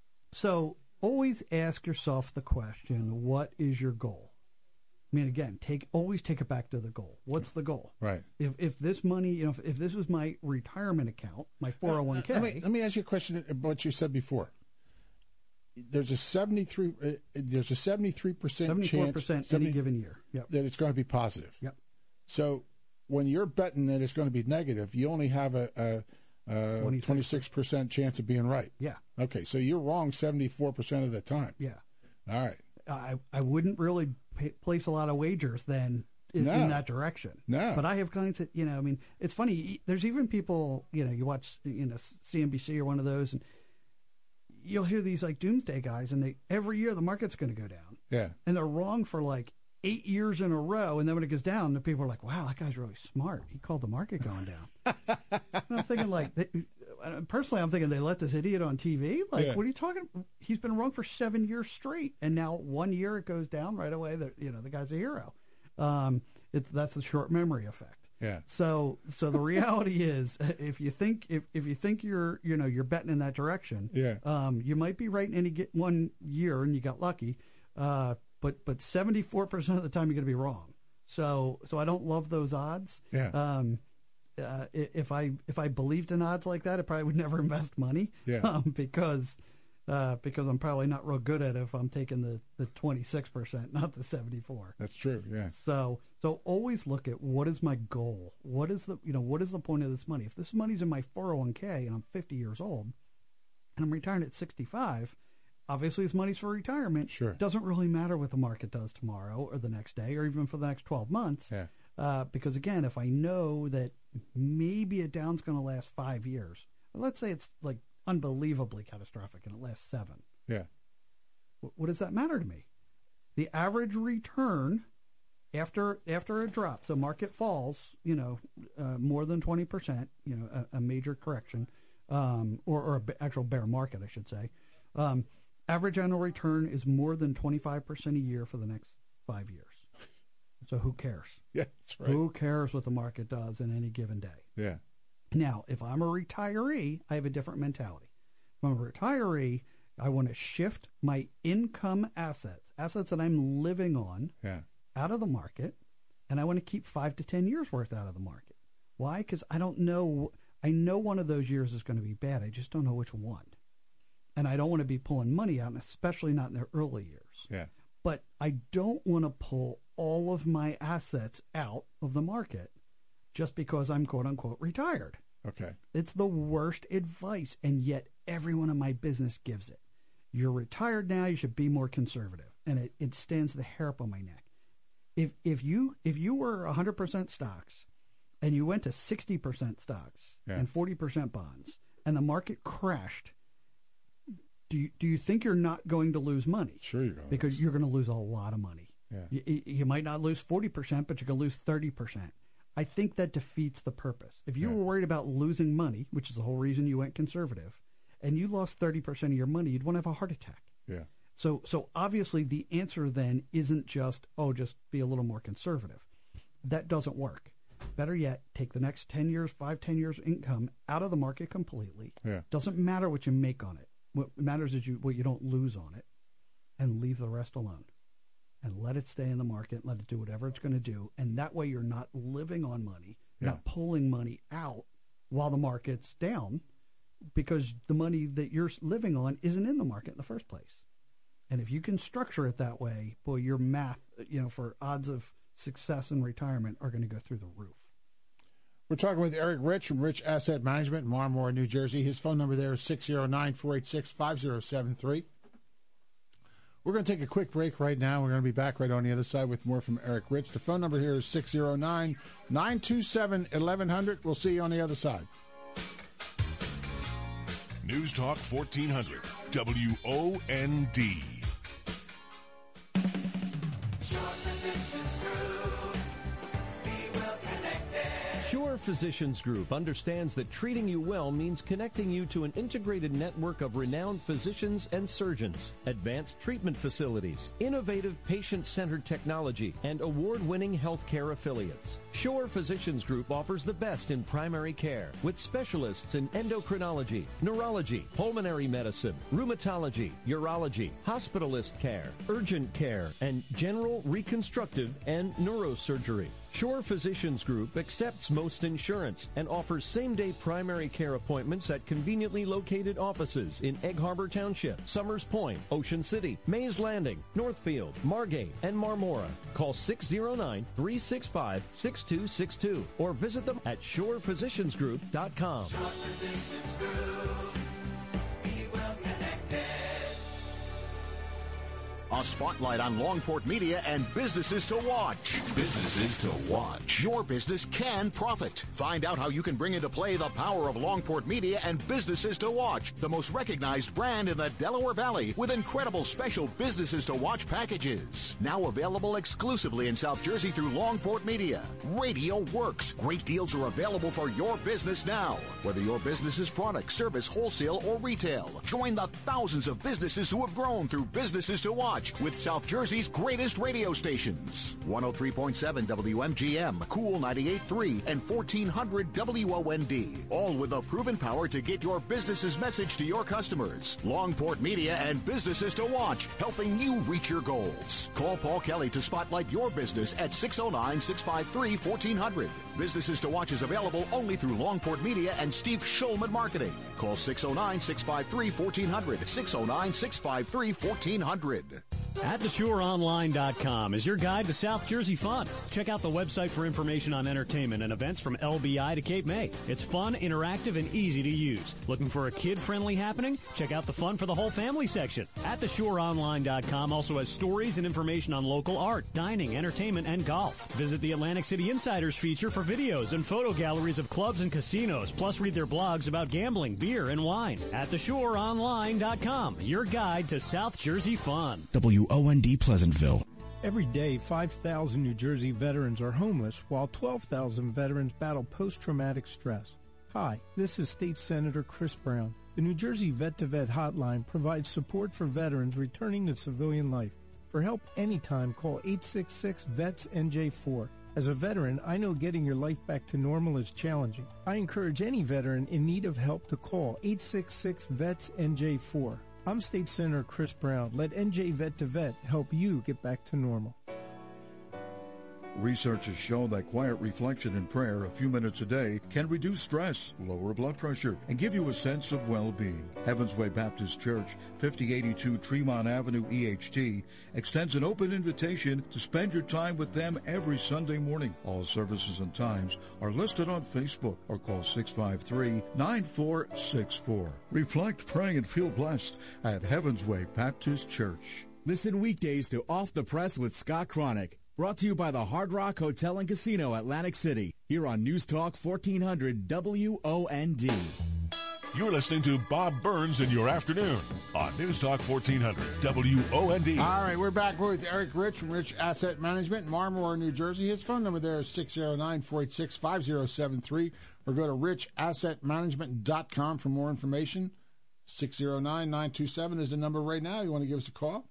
so always ask yourself the question, what is your goal? I mean, again, take always take it back to the goal. What's the goal? Right. If if this money, you know, if, if this was my retirement account, my four oh one k. Let me, let me ask you a question about what you said before. There's a seventy-three. Uh, there's a seventy-three percent chance. seventy-four percent any given year. Yep. That it's going to be positive. Yep. So when you're betting that it's going to be negative, you only have a, a Uh, twenty-six percent chance of being right. Yeah. Okay, so you're wrong seventy-four percent of the time. Yeah. All right. I I wouldn't really pay, place a lot of wagers then in, no. in that direction. No. But I have clients that, you know, I mean, it's funny. There's even people, you know, you watch, you know, C N B C or one of those, and you'll hear these like doomsday guys, and they every year the market's going to go down. Yeah. And they're wrong for like eight years in a row, and then when it goes down, the people are like, wow, that guy's really smart. He called the market going down. And I'm thinking, like, they, personally, I'm thinking they let this idiot on T V. Like, Yeah. what are you talking? He's been wrong for seven years straight, and now one year it goes down right away. That you know, the guy's a hero. Um, it's that's the short memory effect. Yeah. So, so the reality is, if you think if, if you think you're you know you're betting in that direction, Yeah. um, you might be right in any get one year, and you got lucky. Uh, but but seventy-four percent of the time you're going to be wrong. So so I don't love those odds. Yeah. Um, uh, i- if I if I believed in odds like that, I probably would never invest money. Yeah. Um, because uh, because I'm probably not real good at it if I'm taking the the twenty-six percent, not the seventy-four. That's true. Yeah. So so always look at what is my goal. What is the you know what is the point of this money? If this money's in my four oh one k and I'm fifty years old and I'm retiring at sixty-five, obviously this money's for retirement. Sure. It doesn't really matter what the market does tomorrow or the next day or even for the next twelve months. Yeah. Uh, because again, if I know that maybe a down's going to last five years, let's say it's like unbelievably catastrophic and it lasts seven. Yeah. What, what does that matter to me? The average return after after a drop, so market falls, you know, uh, more than twenty percent, you know, a, a major correction, um, or, or an actual bear market, I should say. Um, average annual return is more than twenty-five percent a year for the next five years. So who cares? Yeah, that's right. Who cares what the market does in any given day? Yeah. Now, if I'm a retiree, I have a different mentality. If I'm a retiree, I want to shift my income assets, assets that I'm living on, Yeah. out of the market, and I want to keep five to ten years worth out of the market. Why? Because I don't know. I know one of those years is going to be bad. I just don't know which one. And I don't want to be pulling money out, and especially not in the early years. Yeah. But I don't want to pull all of my assets out of the market just because I'm quote unquote retired. Okay. It's the worst advice, and yet everyone in my business gives it. You're retired now, you should be more conservative. And it, it stands the hair up on my neck. If if you if you were one hundred percent stocks and you went to sixty percent stocks Yeah. and forty percent bonds and the market crashed, do you, do you think you're not going to lose money? Sure you're going to. Because you're going to lose a lot of money. Yeah. You, you might not lose forty percent, but you're going to lose thirty percent. I think that defeats the purpose. If you Yeah. were worried about losing money, which is the whole reason you went conservative, and you lost thirty percent of your money, you'd want to have a heart attack. Yeah. So, so obviously the answer then isn't just, oh, just be a little more conservative. That doesn't work. Better yet, take the next ten years, five, ten years income out of the market completely. Yeah. Doesn't matter what you make on it. What matters is you what you don't lose on it, and leave the rest alone. And let it stay in the market, let it do whatever it's going to do. And that way you're not living on money, Yeah. not pulling money out while the market's down, because the money that you're living on isn't in the market in the first place. And if you can structure it that way, boy, your math, you know, for odds of success in retirement are going to go through the roof. We're talking with Eric Rich from Rich Asset Management in Marmora, New Jersey. His phone number there is six oh nine, four eight six, five oh seven three. We're going to take a quick break right now. We're going to be back right on the other side with more from Eric Rich. The phone number here is six oh nine, nine two seven, eleven hundred. We'll see you on the other side. News Talk fourteen hundred, W O N D. Pure Physicians Group understands that treating you well means connecting you to an integrated network of renowned physicians and surgeons, advanced treatment facilities, innovative patient-centered technology, and award-winning healthcare affiliates. Pure Physicians Group offers the best in primary care with specialists in endocrinology, neurology, pulmonary medicine, rheumatology, urology, hospitalist care, urgent care, and general reconstructive and neurosurgery. Shore Physicians Group accepts most insurance and offers same-day primary care appointments at conveniently located offices in Egg Harbor Township, Summers Point, Ocean City, Mays Landing, Northfield, Margate, and Marmora. Call six oh nine, three six five, six two six two or visit them at shore physicians group dot com. Shore Physicians Group. Be well connected. A spotlight on Longport Media and businesses to watch. Businesses to watch. Your business can profit. Find out how you can bring into play the power of Longport Media and businesses to watch, the most recognized brand in the Delaware Valley, with incredible special businesses to watch packages. Now available exclusively in South Jersey through Longport Media. Radio works. Great deals are available for your business now. Whether your business is product, service, wholesale, or retail, join the thousands of businesses who have grown through businesses to watch with South Jersey's greatest radio stations. one oh three point seven W M G M, Cool ninety-eight point three, and fourteen hundred W O N D. All with the proven power to get your business's message to your customers. Longport Media and businesses to watch, helping you reach your goals. Call Paul Kelly to spotlight your business at six oh nine, six five three, fourteen hundred. Businesses to watch is available only through Longport Media and Steve Schulman Marketing. Call six oh nine, six five three, fourteen hundred, six oh nine, six five three, fourteen hundred. At the shore online dot com is your guide to South Jersey fun. Check out the website for information on entertainment and events from L B I to Cape May. It's fun, interactive, and easy to use. Looking for a kid-friendly happening? Check out the fun for the whole family section. At the shore online dot com also has stories and information on local art, dining, entertainment, and golf. Visit the Atlantic City Insiders feature for videos and photo galleries of clubs and casinos, plus read their blogs about gambling, beer, and wine. At the shore online dot com, your guide to South Jersey fun. W O N D Pleasantville. Every day, five thousand New Jersey veterans are homeless, while twelve thousand veterans battle post-traumatic stress. Hi, this is State Senator Chris Brown. The New Jersey Vet-to-Vet Hotline provides support for veterans returning to civilian life. For help anytime, call eight six six, V E T S N J four. As a veteran, I know getting your life back to normal is challenging. I encourage any veteran in need of help to call eight six six, V E T S N J four. I'm State Senator Chris Brown. Let N J Vet to Vet help you get back to normal. Research has shown that quiet reflection and prayer a few minutes a day can reduce stress, lower blood pressure, and give you a sense of well-being. Heaven's Way Baptist Church, fifty eighty-two Tremont Avenue, E H T, extends an open invitation to spend your time with them every Sunday morning. All services and times are listed on Facebook or call six five three, nine four six four. Reflect, pray, and feel blessed at Heaven's Way Baptist Church. Listen weekdays to Off the Press with Scott Cronick. Brought to you by the Hard Rock Hotel and Casino, Atlantic City. Here on News Talk fourteen hundred W O N D. You're listening to Bob Burns in your afternoon on News Talk fourteen hundred W O N D. All right, we're back with Eric Rich from Rich Asset Management in Marmore, New Jersey. His phone number there is six oh nine, four eight six, five oh seven three, or go to rich asset management dot com for more information. six oh nine, nine two seven is the number right now. You want to give us a call?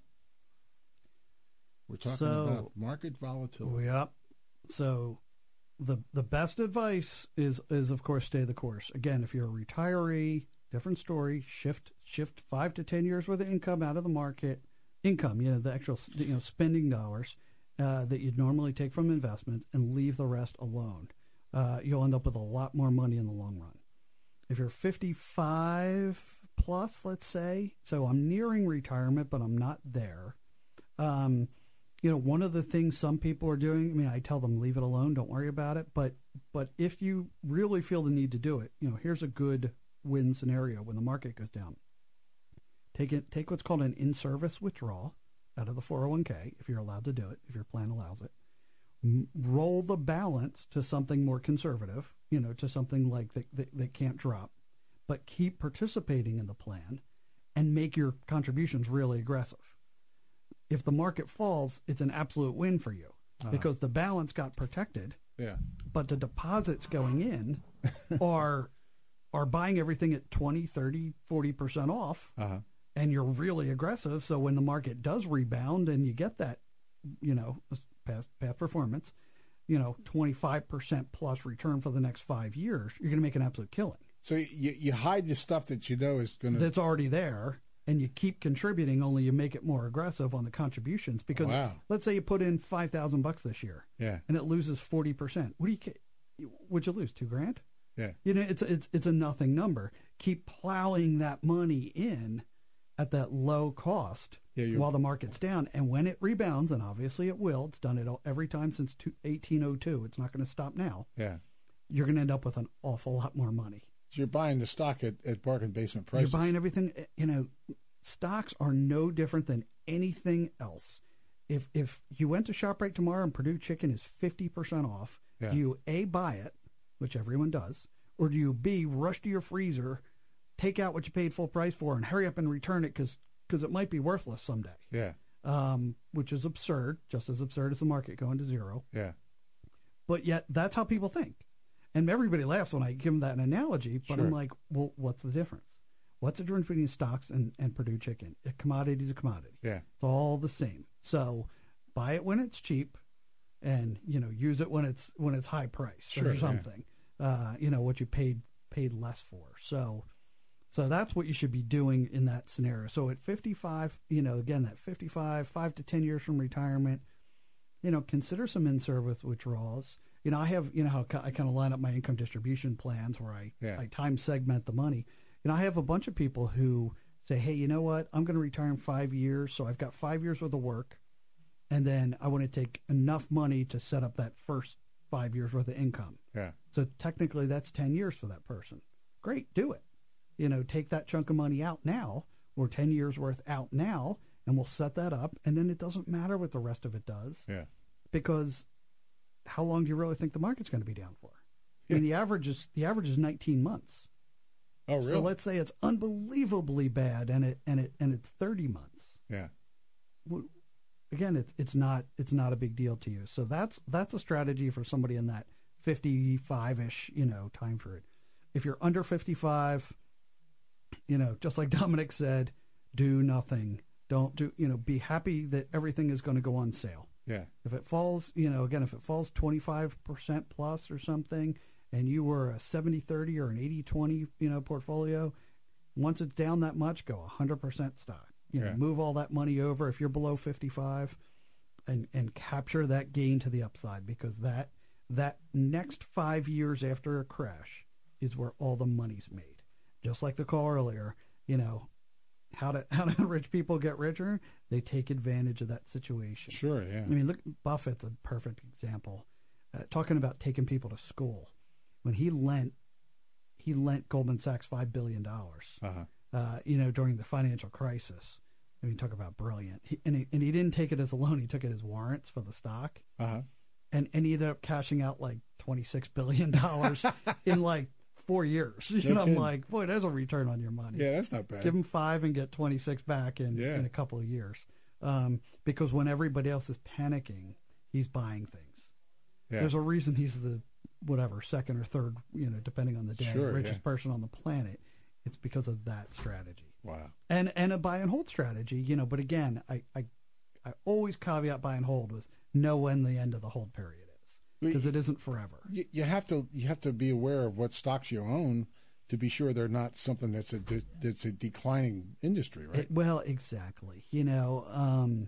We're talking So, about market volatility. Yep. So the the best advice is is of course stay the course. Again, if you're a retiree, different story. Shift shift five to ten years worth of income out of the market. Income, you know, the actual you know spending dollars uh, that you'd normally take from investments, and leave the rest alone. Uh, you'll end up with a lot more money in the long run. If you're fifty-five plus, let's say, so I'm nearing retirement, but I'm not there. Um, You know, one of the things some people are doing, I mean, I tell them, leave it alone, don't worry about it. But but if you really feel the need to do it, you know, here's a good win scenario when the market goes down. Take it, take what's called an in-service withdrawal out of the four oh one k, if you're allowed to do it, if your plan allows it. M- roll the balance to something more conservative, you know, to something like that, that, that can't drop. But keep participating in the plan and make your contributions really aggressive. If the market falls, it's an absolute win for you uh-huh. because the balance got protected. Yeah. But the deposits going in are are buying everything at twenty, thirty, forty percent off. Uh-huh. And you're really aggressive. So when the market does rebound and you get that, you know, past past performance, you know, twenty-five percent plus return for the next five years, you're going to make an absolute killing. So you you hide the stuff that you know is going to... That's already there. And you keep contributing, only you make it more aggressive on the contributions. Because wow. let's say you put in five thousand bucks this year, yeah, and it loses forty percent. What do you? Would you lose two grand? Yeah, you know, it's it's it's a nothing number. Keep plowing that money in at that low cost yeah, while the market's down, and when it rebounds, and obviously it will. It's done it all, every time since eighteen oh two. It's not going to stop now. Yeah, you're going to end up with an awful lot more money. So you're buying the stock at, at bargain basement prices. You're buying everything. You know, stocks are no different than anything else. If if you went to ShopRite tomorrow and Purdue Chicken is fifty percent off, yeah. do you A, buy it, which everyone does, or do you B, rush to your freezer, take out what you paid full price for, and hurry up and return it because because it might be worthless someday? Yeah. Um, which is absurd, just as absurd as the market going to zero. Yeah. But yet, that's how people think. And everybody laughs when I give them that analogy, but sure. I'm like, well, what's the difference? What's the difference between stocks and, and Purdue Chicken? A commodity is a commodity. Yeah. It's all the same. So buy it when it's cheap and, you know, use it when it's when it's high priced sure, or something. Yeah. Uh, you know, what you paid paid less for. So so that's what you should be doing in that scenario. So at fifty-five, you know, again, that fifty-five, five to ten years from retirement, you know, consider some in-service withdrawals. You know, I have, you know, how I kind of line up my income distribution plans where I, yeah. I time segment the money. You know, I have a bunch of people who say, hey, you know what? I'm going to retire in five years. So I've got five years worth of work. And then I want to take enough money to set up that first five years worth of income. Yeah. So technically that's ten years for that person. Great. Do it. You know, take that chunk of money out now or ten years worth out now, and we'll set that up. And then it doesn't matter what the rest of it does. Yeah. Because how long do you really think the market's going to be down for? I mean, the average is the average is nineteen months. Oh, really? So let's say it's unbelievably bad, and it and it and it's thirty months. Yeah. Well, again, it's it's not it's not a big deal to you. So that's that's a strategy for somebody in that fifty-five-ish, you know, time period. If you're under fifty-five, you know, just like Dominic said, do nothing. Don't do, you know, be happy that everything is going to go on sale. Yeah. If it falls, you know, again, if it falls twenty-five percent plus or something, and you were a seventy thirty or an eighty twenty, you know, portfolio, once it's down that much, go one hundred percent stock. You know, yeah. move all that money over if you're below fifty-five and, and capture that gain to the upside, because that that next five years after a crash is where all the money's made. Just like the call earlier, you know, how do how do rich people get richer? They take advantage of that situation. Sure, yeah. I mean, look, Buffett's a perfect example. Uh, talking about taking people to school, when he lent, he lent Goldman Sachs five billion dollars. Uh-huh. Uh, you know, during the financial crisis. I mean, talk about brilliant. He, and he and he didn't take it as a loan; he took it as warrants for the stock. Uh-huh. And and he ended up cashing out like twenty six billion dollars in like four years. You No know, I'm kidding. like, boy, there's a return on your money. Yeah, that's not bad. Give him five and get twenty-six back in, Yeah. in a couple of years. Um, because when everybody else is panicking, he's buying things. Yeah. There's a reason he's the, whatever, second or third, you know, depending on the day, Sure, richest yeah. person on the planet. It's because of that strategy. Wow. And and a buy and hold strategy, you know, but again, I, I, I always caveat buy and hold with know when the end of the hold period is. Because it isn't forever. You, you have to you have to be aware of what stocks you own to be sure they're not something that's a de- that's a declining industry, right? It- well, exactly. You know, um,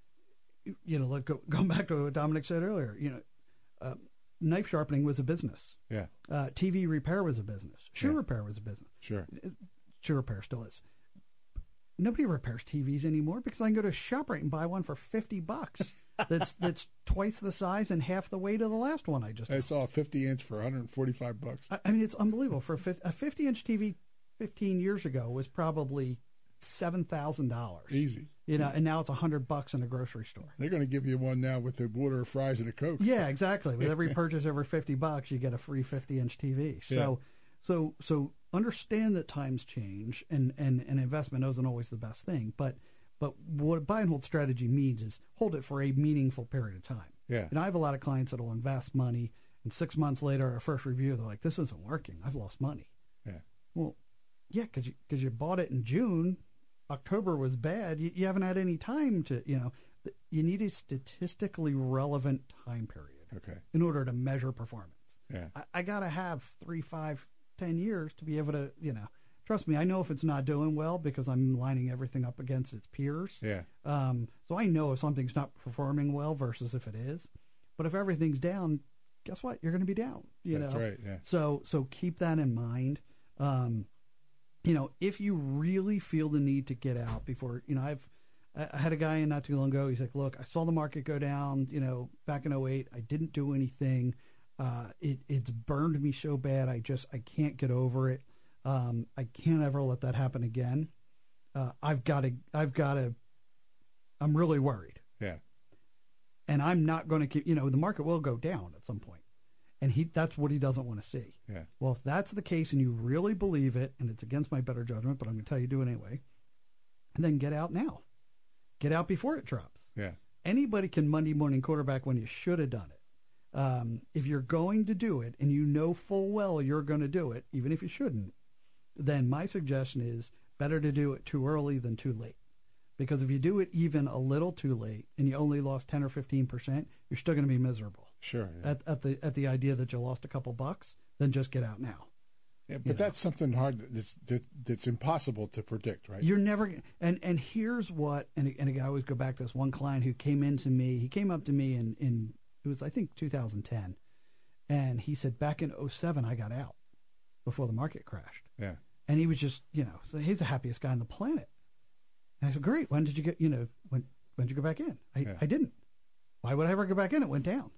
you know, like go, going back to what Dominic said earlier, you know, uh, knife sharpening was a business. Yeah. Uh, T V repair was a business. Shoe Yeah. repair was a business. Sure. Shoe repair still is. Nobody repairs T Vs anymore because I can go to ShopRite and buy one for fifty bucks. That's that's twice the size and half the weight of the last one I just. I saw a fifty inch for one hundred forty-five bucks. I, I mean, it's unbelievable. For a, fif- a fifty inch T V fifteen years ago was probably seven thousand dollars. Easy. You know, and now it's a hundred bucks in a grocery store. They're going to give you one now with the water, fries, and a Coke. Yeah, exactly. With every purchase over fifty bucks, you get a free fifty inch T V. So, Yeah. so, so understand that times change, and and and investment isn't always the best thing. But but what a buy and hold strategy means is hold it for a meaningful period of time. Yeah. And I have a lot of clients that'll invest money, and six months later, our first review, they're like, "This isn't working. I've lost money." Yeah. Well, yeah, because you because you bought it in June. October was bad. You, you haven't had any time to, you know, th- you need a statistically relevant time period Okay. in order to measure performance. Yeah. I, I got to have three, five, ten years to be able to, you know, trust me, I know if it's not doing well because I'm lining everything up against its peers. Yeah. Um, so I know if something's not performing well versus if it is. But if everything's down, guess what? You're going to be down. You That's know? right, yeah. So so keep that in mind. Um, you know, if you really feel the need to get out before, you know, I've I I had a guy in not too long ago. He's like, look, I saw the market go down, you know, back in oh eight. I didn't do anything. Uh, it it's burned me so bad. I just I can't get over it. Um, I can't ever let that happen again. Uh, I've got to. I've got to. I'm really worried. Yeah. And I'm not going to keep. You know, the market will go down at some point, and he that's what he doesn't want to see. Yeah. Well, if that's the case and you really believe it, and it's against my better judgment, but I'm going to tell you to do it anyway, and then get out now. Get out before it drops. Yeah. Anybody can Monday morning quarterback when you should have done it. Um, if you're going to do it and you know full well you're going to do it, even if you shouldn't, then my suggestion is better to do it too early than too late. Because if you do it even a little too late and you only lost ten or fifteen percent, you're still going to be miserable. Sure. Yeah. At, at the at the idea that you lost a couple bucks, then just get out now. Yeah, but You know. that's something hard that's, that, that's impossible to predict, right? You're never and and here's what and and again, I always go back to this one client who came into me. He came up to me in in it was I think two thousand ten, and he said back in oh seven I got out before the market crashed. Yeah. And he was just you know so he's the happiest guy on the planet. And I said, great. When did you get you know when when did you go back in? I Yeah. I didn't. Why would I ever go back in? It went down.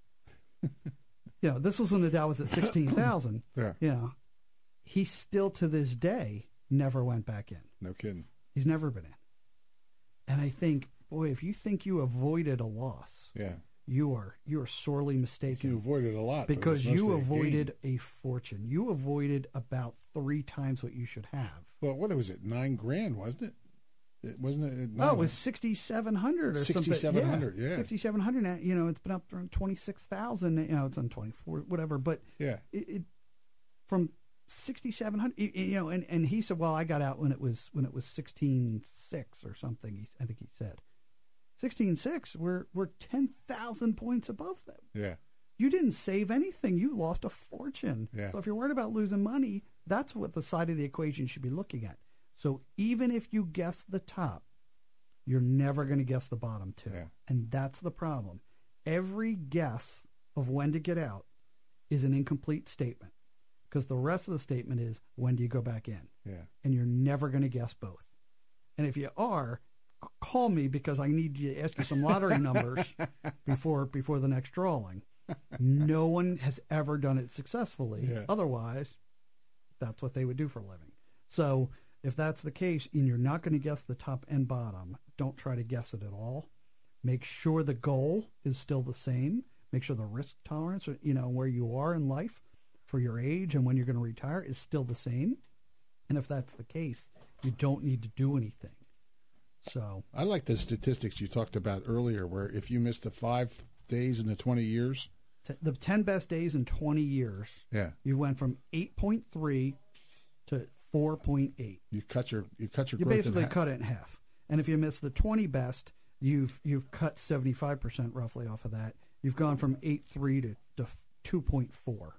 you know this was when the Dow was at sixteen thousand. Yeah. You know. He still to this day never went back in. No kidding. He's never been in. And I think, boy, if you think you avoided a loss, Yeah. you are you are sorely mistaken. You avoided a lot. but it was because you mostly a avoided gain. a fortune. You avoided about three times what you should have. Well, what was it? Nine grand, wasn't it? It wasn't it? Oh, nine- it was sixty seven hundred or something. sixty-seven hundred, yeah. Sixty seven hundred. Now, you know, it's been up around twenty six thousand. You know, it's on twenty four, whatever. But Yeah. it, it from sixty-seven hundred, you you know, and, and he said, well, I got out when it was when it was sixteen six or something. He, I think he said sixteen six. We're we're ten thousand points above them. Yeah. You didn't save anything. You lost a fortune. Yeah. So if you're worried about losing money, that's what the side of the equation you should be looking at. So even if you guess the top, you're never going to guess the bottom too. Yeah. And that's the problem. Every guess of when to get out is an incomplete statement. Because the rest of the statement is, when do you go back in? Yeah. And you're never going to guess both. And if you are, c- call me because I need to ask you some lottery numbers before before the next drawing. No one has ever done it successfully. Yeah. Otherwise, that's what they would do for a living. So if that's the case and you're not going to guess the top and bottom, don't try to guess it at all. Make sure the goal is still the same. Make sure the risk tolerance, or, you know, where you are in life for your age and when you're going to retire is still the same. And if that's the case, you don't need to do anything. So I like the statistics you talked about earlier, where if you missed the five days in the twenty years, t- the ten best days in twenty years, yeah, you went from eight point three to four point eight. You cut your you cut your you growth basically in half. cut it in half. And if you miss the twenty best, you've you've cut seventy-five percent roughly off of that. You've gone from eight point three to, to two point four.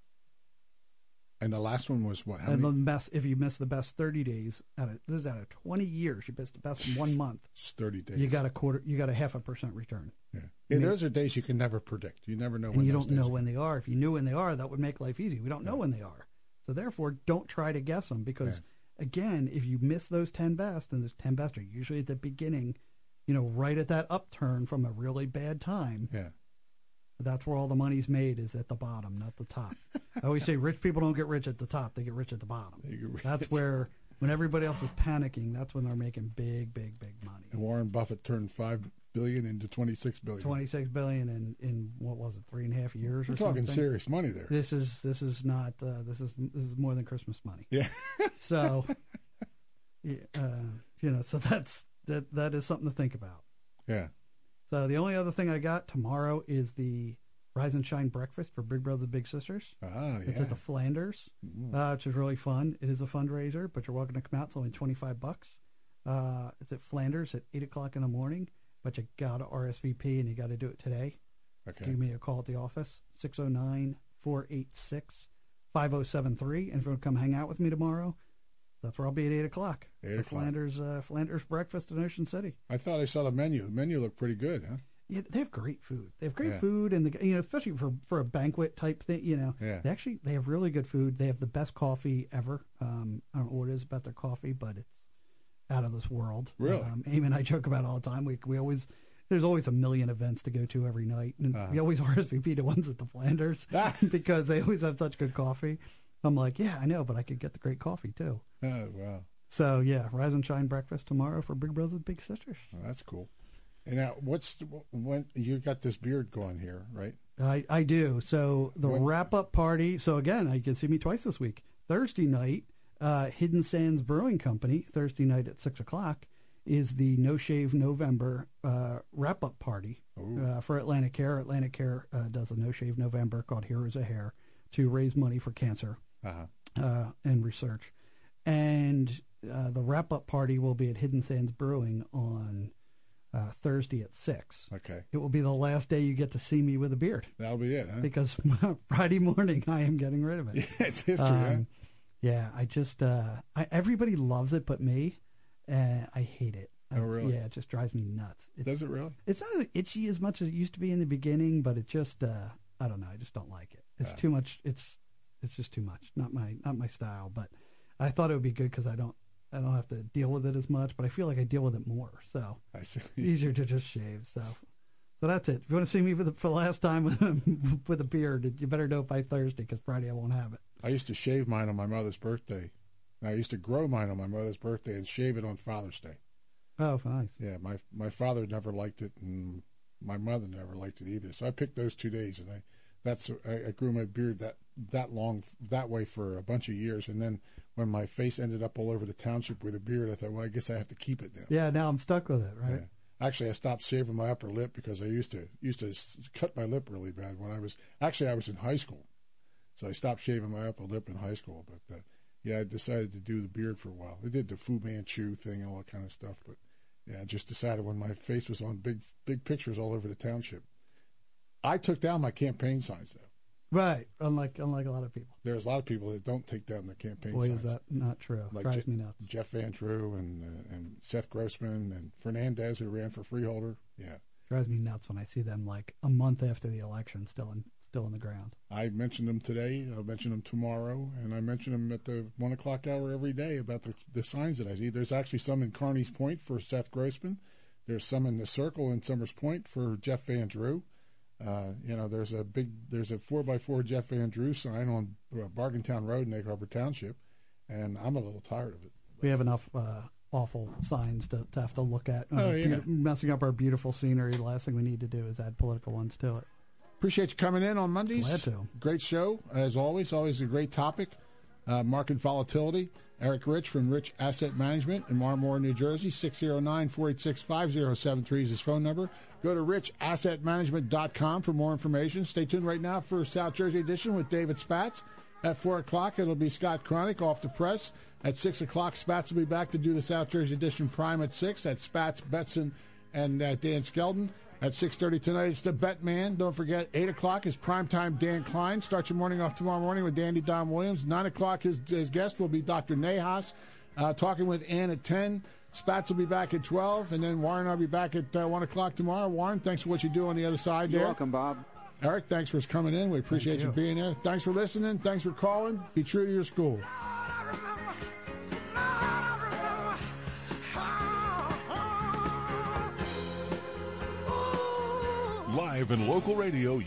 And the last one was what? How and many? the best, if you miss the best thirty days, out of, this is out of twenty years, you missed the best in one month. Just thirty days. You got a quarter. You got a half a percent return. Yeah, yeah. Those are days you can never predict. You never know. And when you those don't know days when they are. If you knew when they are, that would make life easy. We don't know when they are, so therefore, don't try to guess them because, yeah. again, if you miss those ten best, and those ten best are usually at the beginning, you know, right at that upturn from a really bad time. Yeah. That's where all the money's made, is at the bottom, not the top. I always say rich people don't get rich at the top, they get rich at the bottom. That's where, when everybody else is panicking, that's when they're making big, big, big money. And Warren Buffett turned five billion dollars into twenty-six billion dollars. twenty-six billion dollars in, in, what was it, three and a half years We're or talking something? serious money there. This is, this is not, uh, this is this is more than Christmas money. Yeah. So, uh, you know, so that's, that that is something to think about. Yeah. So the only other thing I got tomorrow is the Rise and Shine breakfast for Big Brothers Big Sisters. Ah, yeah. It's at the Flanders, uh, which is really fun. It is a fundraiser, but you're welcome to come out. It's only twenty-five bucks. Uh, it's at Flanders at eight o'clock in the morning, but you got to R S V P and you got to do it today. Okay. Give me a call at the office, six oh nine, four eight six, five oh seven three. And if you want to come hang out with me tomorrow, that's where I'll be at eight o'clock. eight The o'clock. Flanders, uh, Flanders breakfast in Ocean City. I thought I saw the menu. The menu looked pretty good, huh? Yeah, they have great food. They have great Yeah. food, and the, you know, especially for, for a banquet type thing. You know, Yeah. they actually they have really good food. They have the best coffee ever. Um, I don't know what it is about their coffee, but it's out of this world. Really? Um, Amy and I joke about it all the time. We we always there's always a million events to go to every night, and Uh-huh. we always R S V P to ones at the Flanders because they always have such good coffee. I'm like, yeah, I know, but I could get the great coffee too. Oh, wow. So yeah, Rise and Shine breakfast tomorrow for Big Brothers Big Sisters. Oh, that's cool. And now, what's the, when you got this beard going here, right? I, I do. So the When- wrap up party. So again, you can see me twice this week. Thursday night, uh, Hidden Sands Brewing Company, Thursday night at six o'clock, is the No Shave November uh, wrap up party uh, for Atlantic Care. Atlantic Care uh, does a No Shave November called Heroes of Hair to raise money for cancer Uh-huh. uh, and research. And uh, the wrap up party will be at Hidden Sands Brewing on uh, Thursday at six. Okay. It will be the last day you get to see me with a beard. That'll be it, huh? Because Friday morning I am getting rid of it. Yeah, it's history, um, huh? Yeah, I just, uh, I, everybody loves it but me, and I hate it. Oh, really? Yeah, it just drives me nuts. It's, Does it really? It's not as itchy as much as it used to be in the beginning, but it just, uh, I don't know, I just don't like it. It's Uh. too much, it's it's just too much. Not my not my style, but I thought it would be good because I don't, I don't have to deal with it as much, but I feel like I deal with it more, so I see. easier to just shave. So, so that's it. If you want to see me for the, for the last time with, with a beard, you better know by Thursday because Friday I won't have it. I used to shave mine on my mother's birthday. And I used to grow mine on my mother's birthday and shave it on Father's Day. Oh, nice. Yeah, my my father never liked it, and my mother never liked it either. So I picked those two days, and I that's I, I grew my beard that that long that way for a bunch of years. And then when my face ended up all over the township with a beard, I thought, well, I guess I have to keep it now. Yeah, now I'm stuck with it, right? Yeah. Actually, I stopped shaving my upper lip because I used to used to s- cut my lip really bad when I was actually I was in high school, so I stopped shaving my upper lip in high school. But uh, yeah, I decided to do the beard for a while. I did the Fu Manchu thing and all that kind of stuff, but yeah, I just decided when my face was on big big pictures all over the township. I took down my campaign signs though. Right, unlike unlike a lot of people. There's a lot of people that don't take down their campaign Boy, signs. is that not true. Like Drives Je- me nuts. Jeff Van Drew and uh, and Seth Grossman and Fernandez, who ran for freeholder. Yeah. Drives me nuts when I see them like a month after the election still in still in the ground. I mentioned them today. I'll mention them tomorrow, and I mention them at the one o'clock hour every day about the the signs that I see. There's actually some in Kearney's Point for Seth Grossman. There's some in the Circle in Summers Point for Jeff Van Drew. Uh, you know, there's a big there's a four by four Jeff Van Drew sign on uh, Bargaintown Road in Egg Harbor Township, and I'm a little tired of it. We have enough uh, awful signs to, to have to look at. Uh, Oh, yeah. beau- messing up our beautiful scenery. The last thing we need to do is add political ones to it. Appreciate you coming in on Mondays. Glad to. Great show, as always. Always a great topic. Uh, market volatility. Eric Rich from Rich Asset Management in Marmore, New Jersey. six oh nine, four eight six, five oh seven three is his phone number. Go to rich asset management dot com for more information. Stay tuned right now for South Jersey Edition with David Spatz. At four o'clock, it'll be Scott Cronick off the press. At six o'clock, Spatz will be back to do the South Jersey Edition Prime at six. That's Spatz, Betson, and uh, Dan Skeldon. At six thirty tonight, it's the Bet Man. Don't forget, eight o'clock is Primetime Dan Klein. Start your morning off tomorrow morning with Dandy Don Williams. nine o'clock, his, his guest will be Doctor Nahas, uh, talking with Ann at ten. Spatz will be back at twelve, and then Warren will be back at uh, one o'clock tomorrow. Warren, thanks for what you do on the other side You're there. welcome, Bob. Eric, thanks for coming in. We appreciate you. you being there. Thanks for listening. Thanks for calling. Be true to your school. Live and local radio.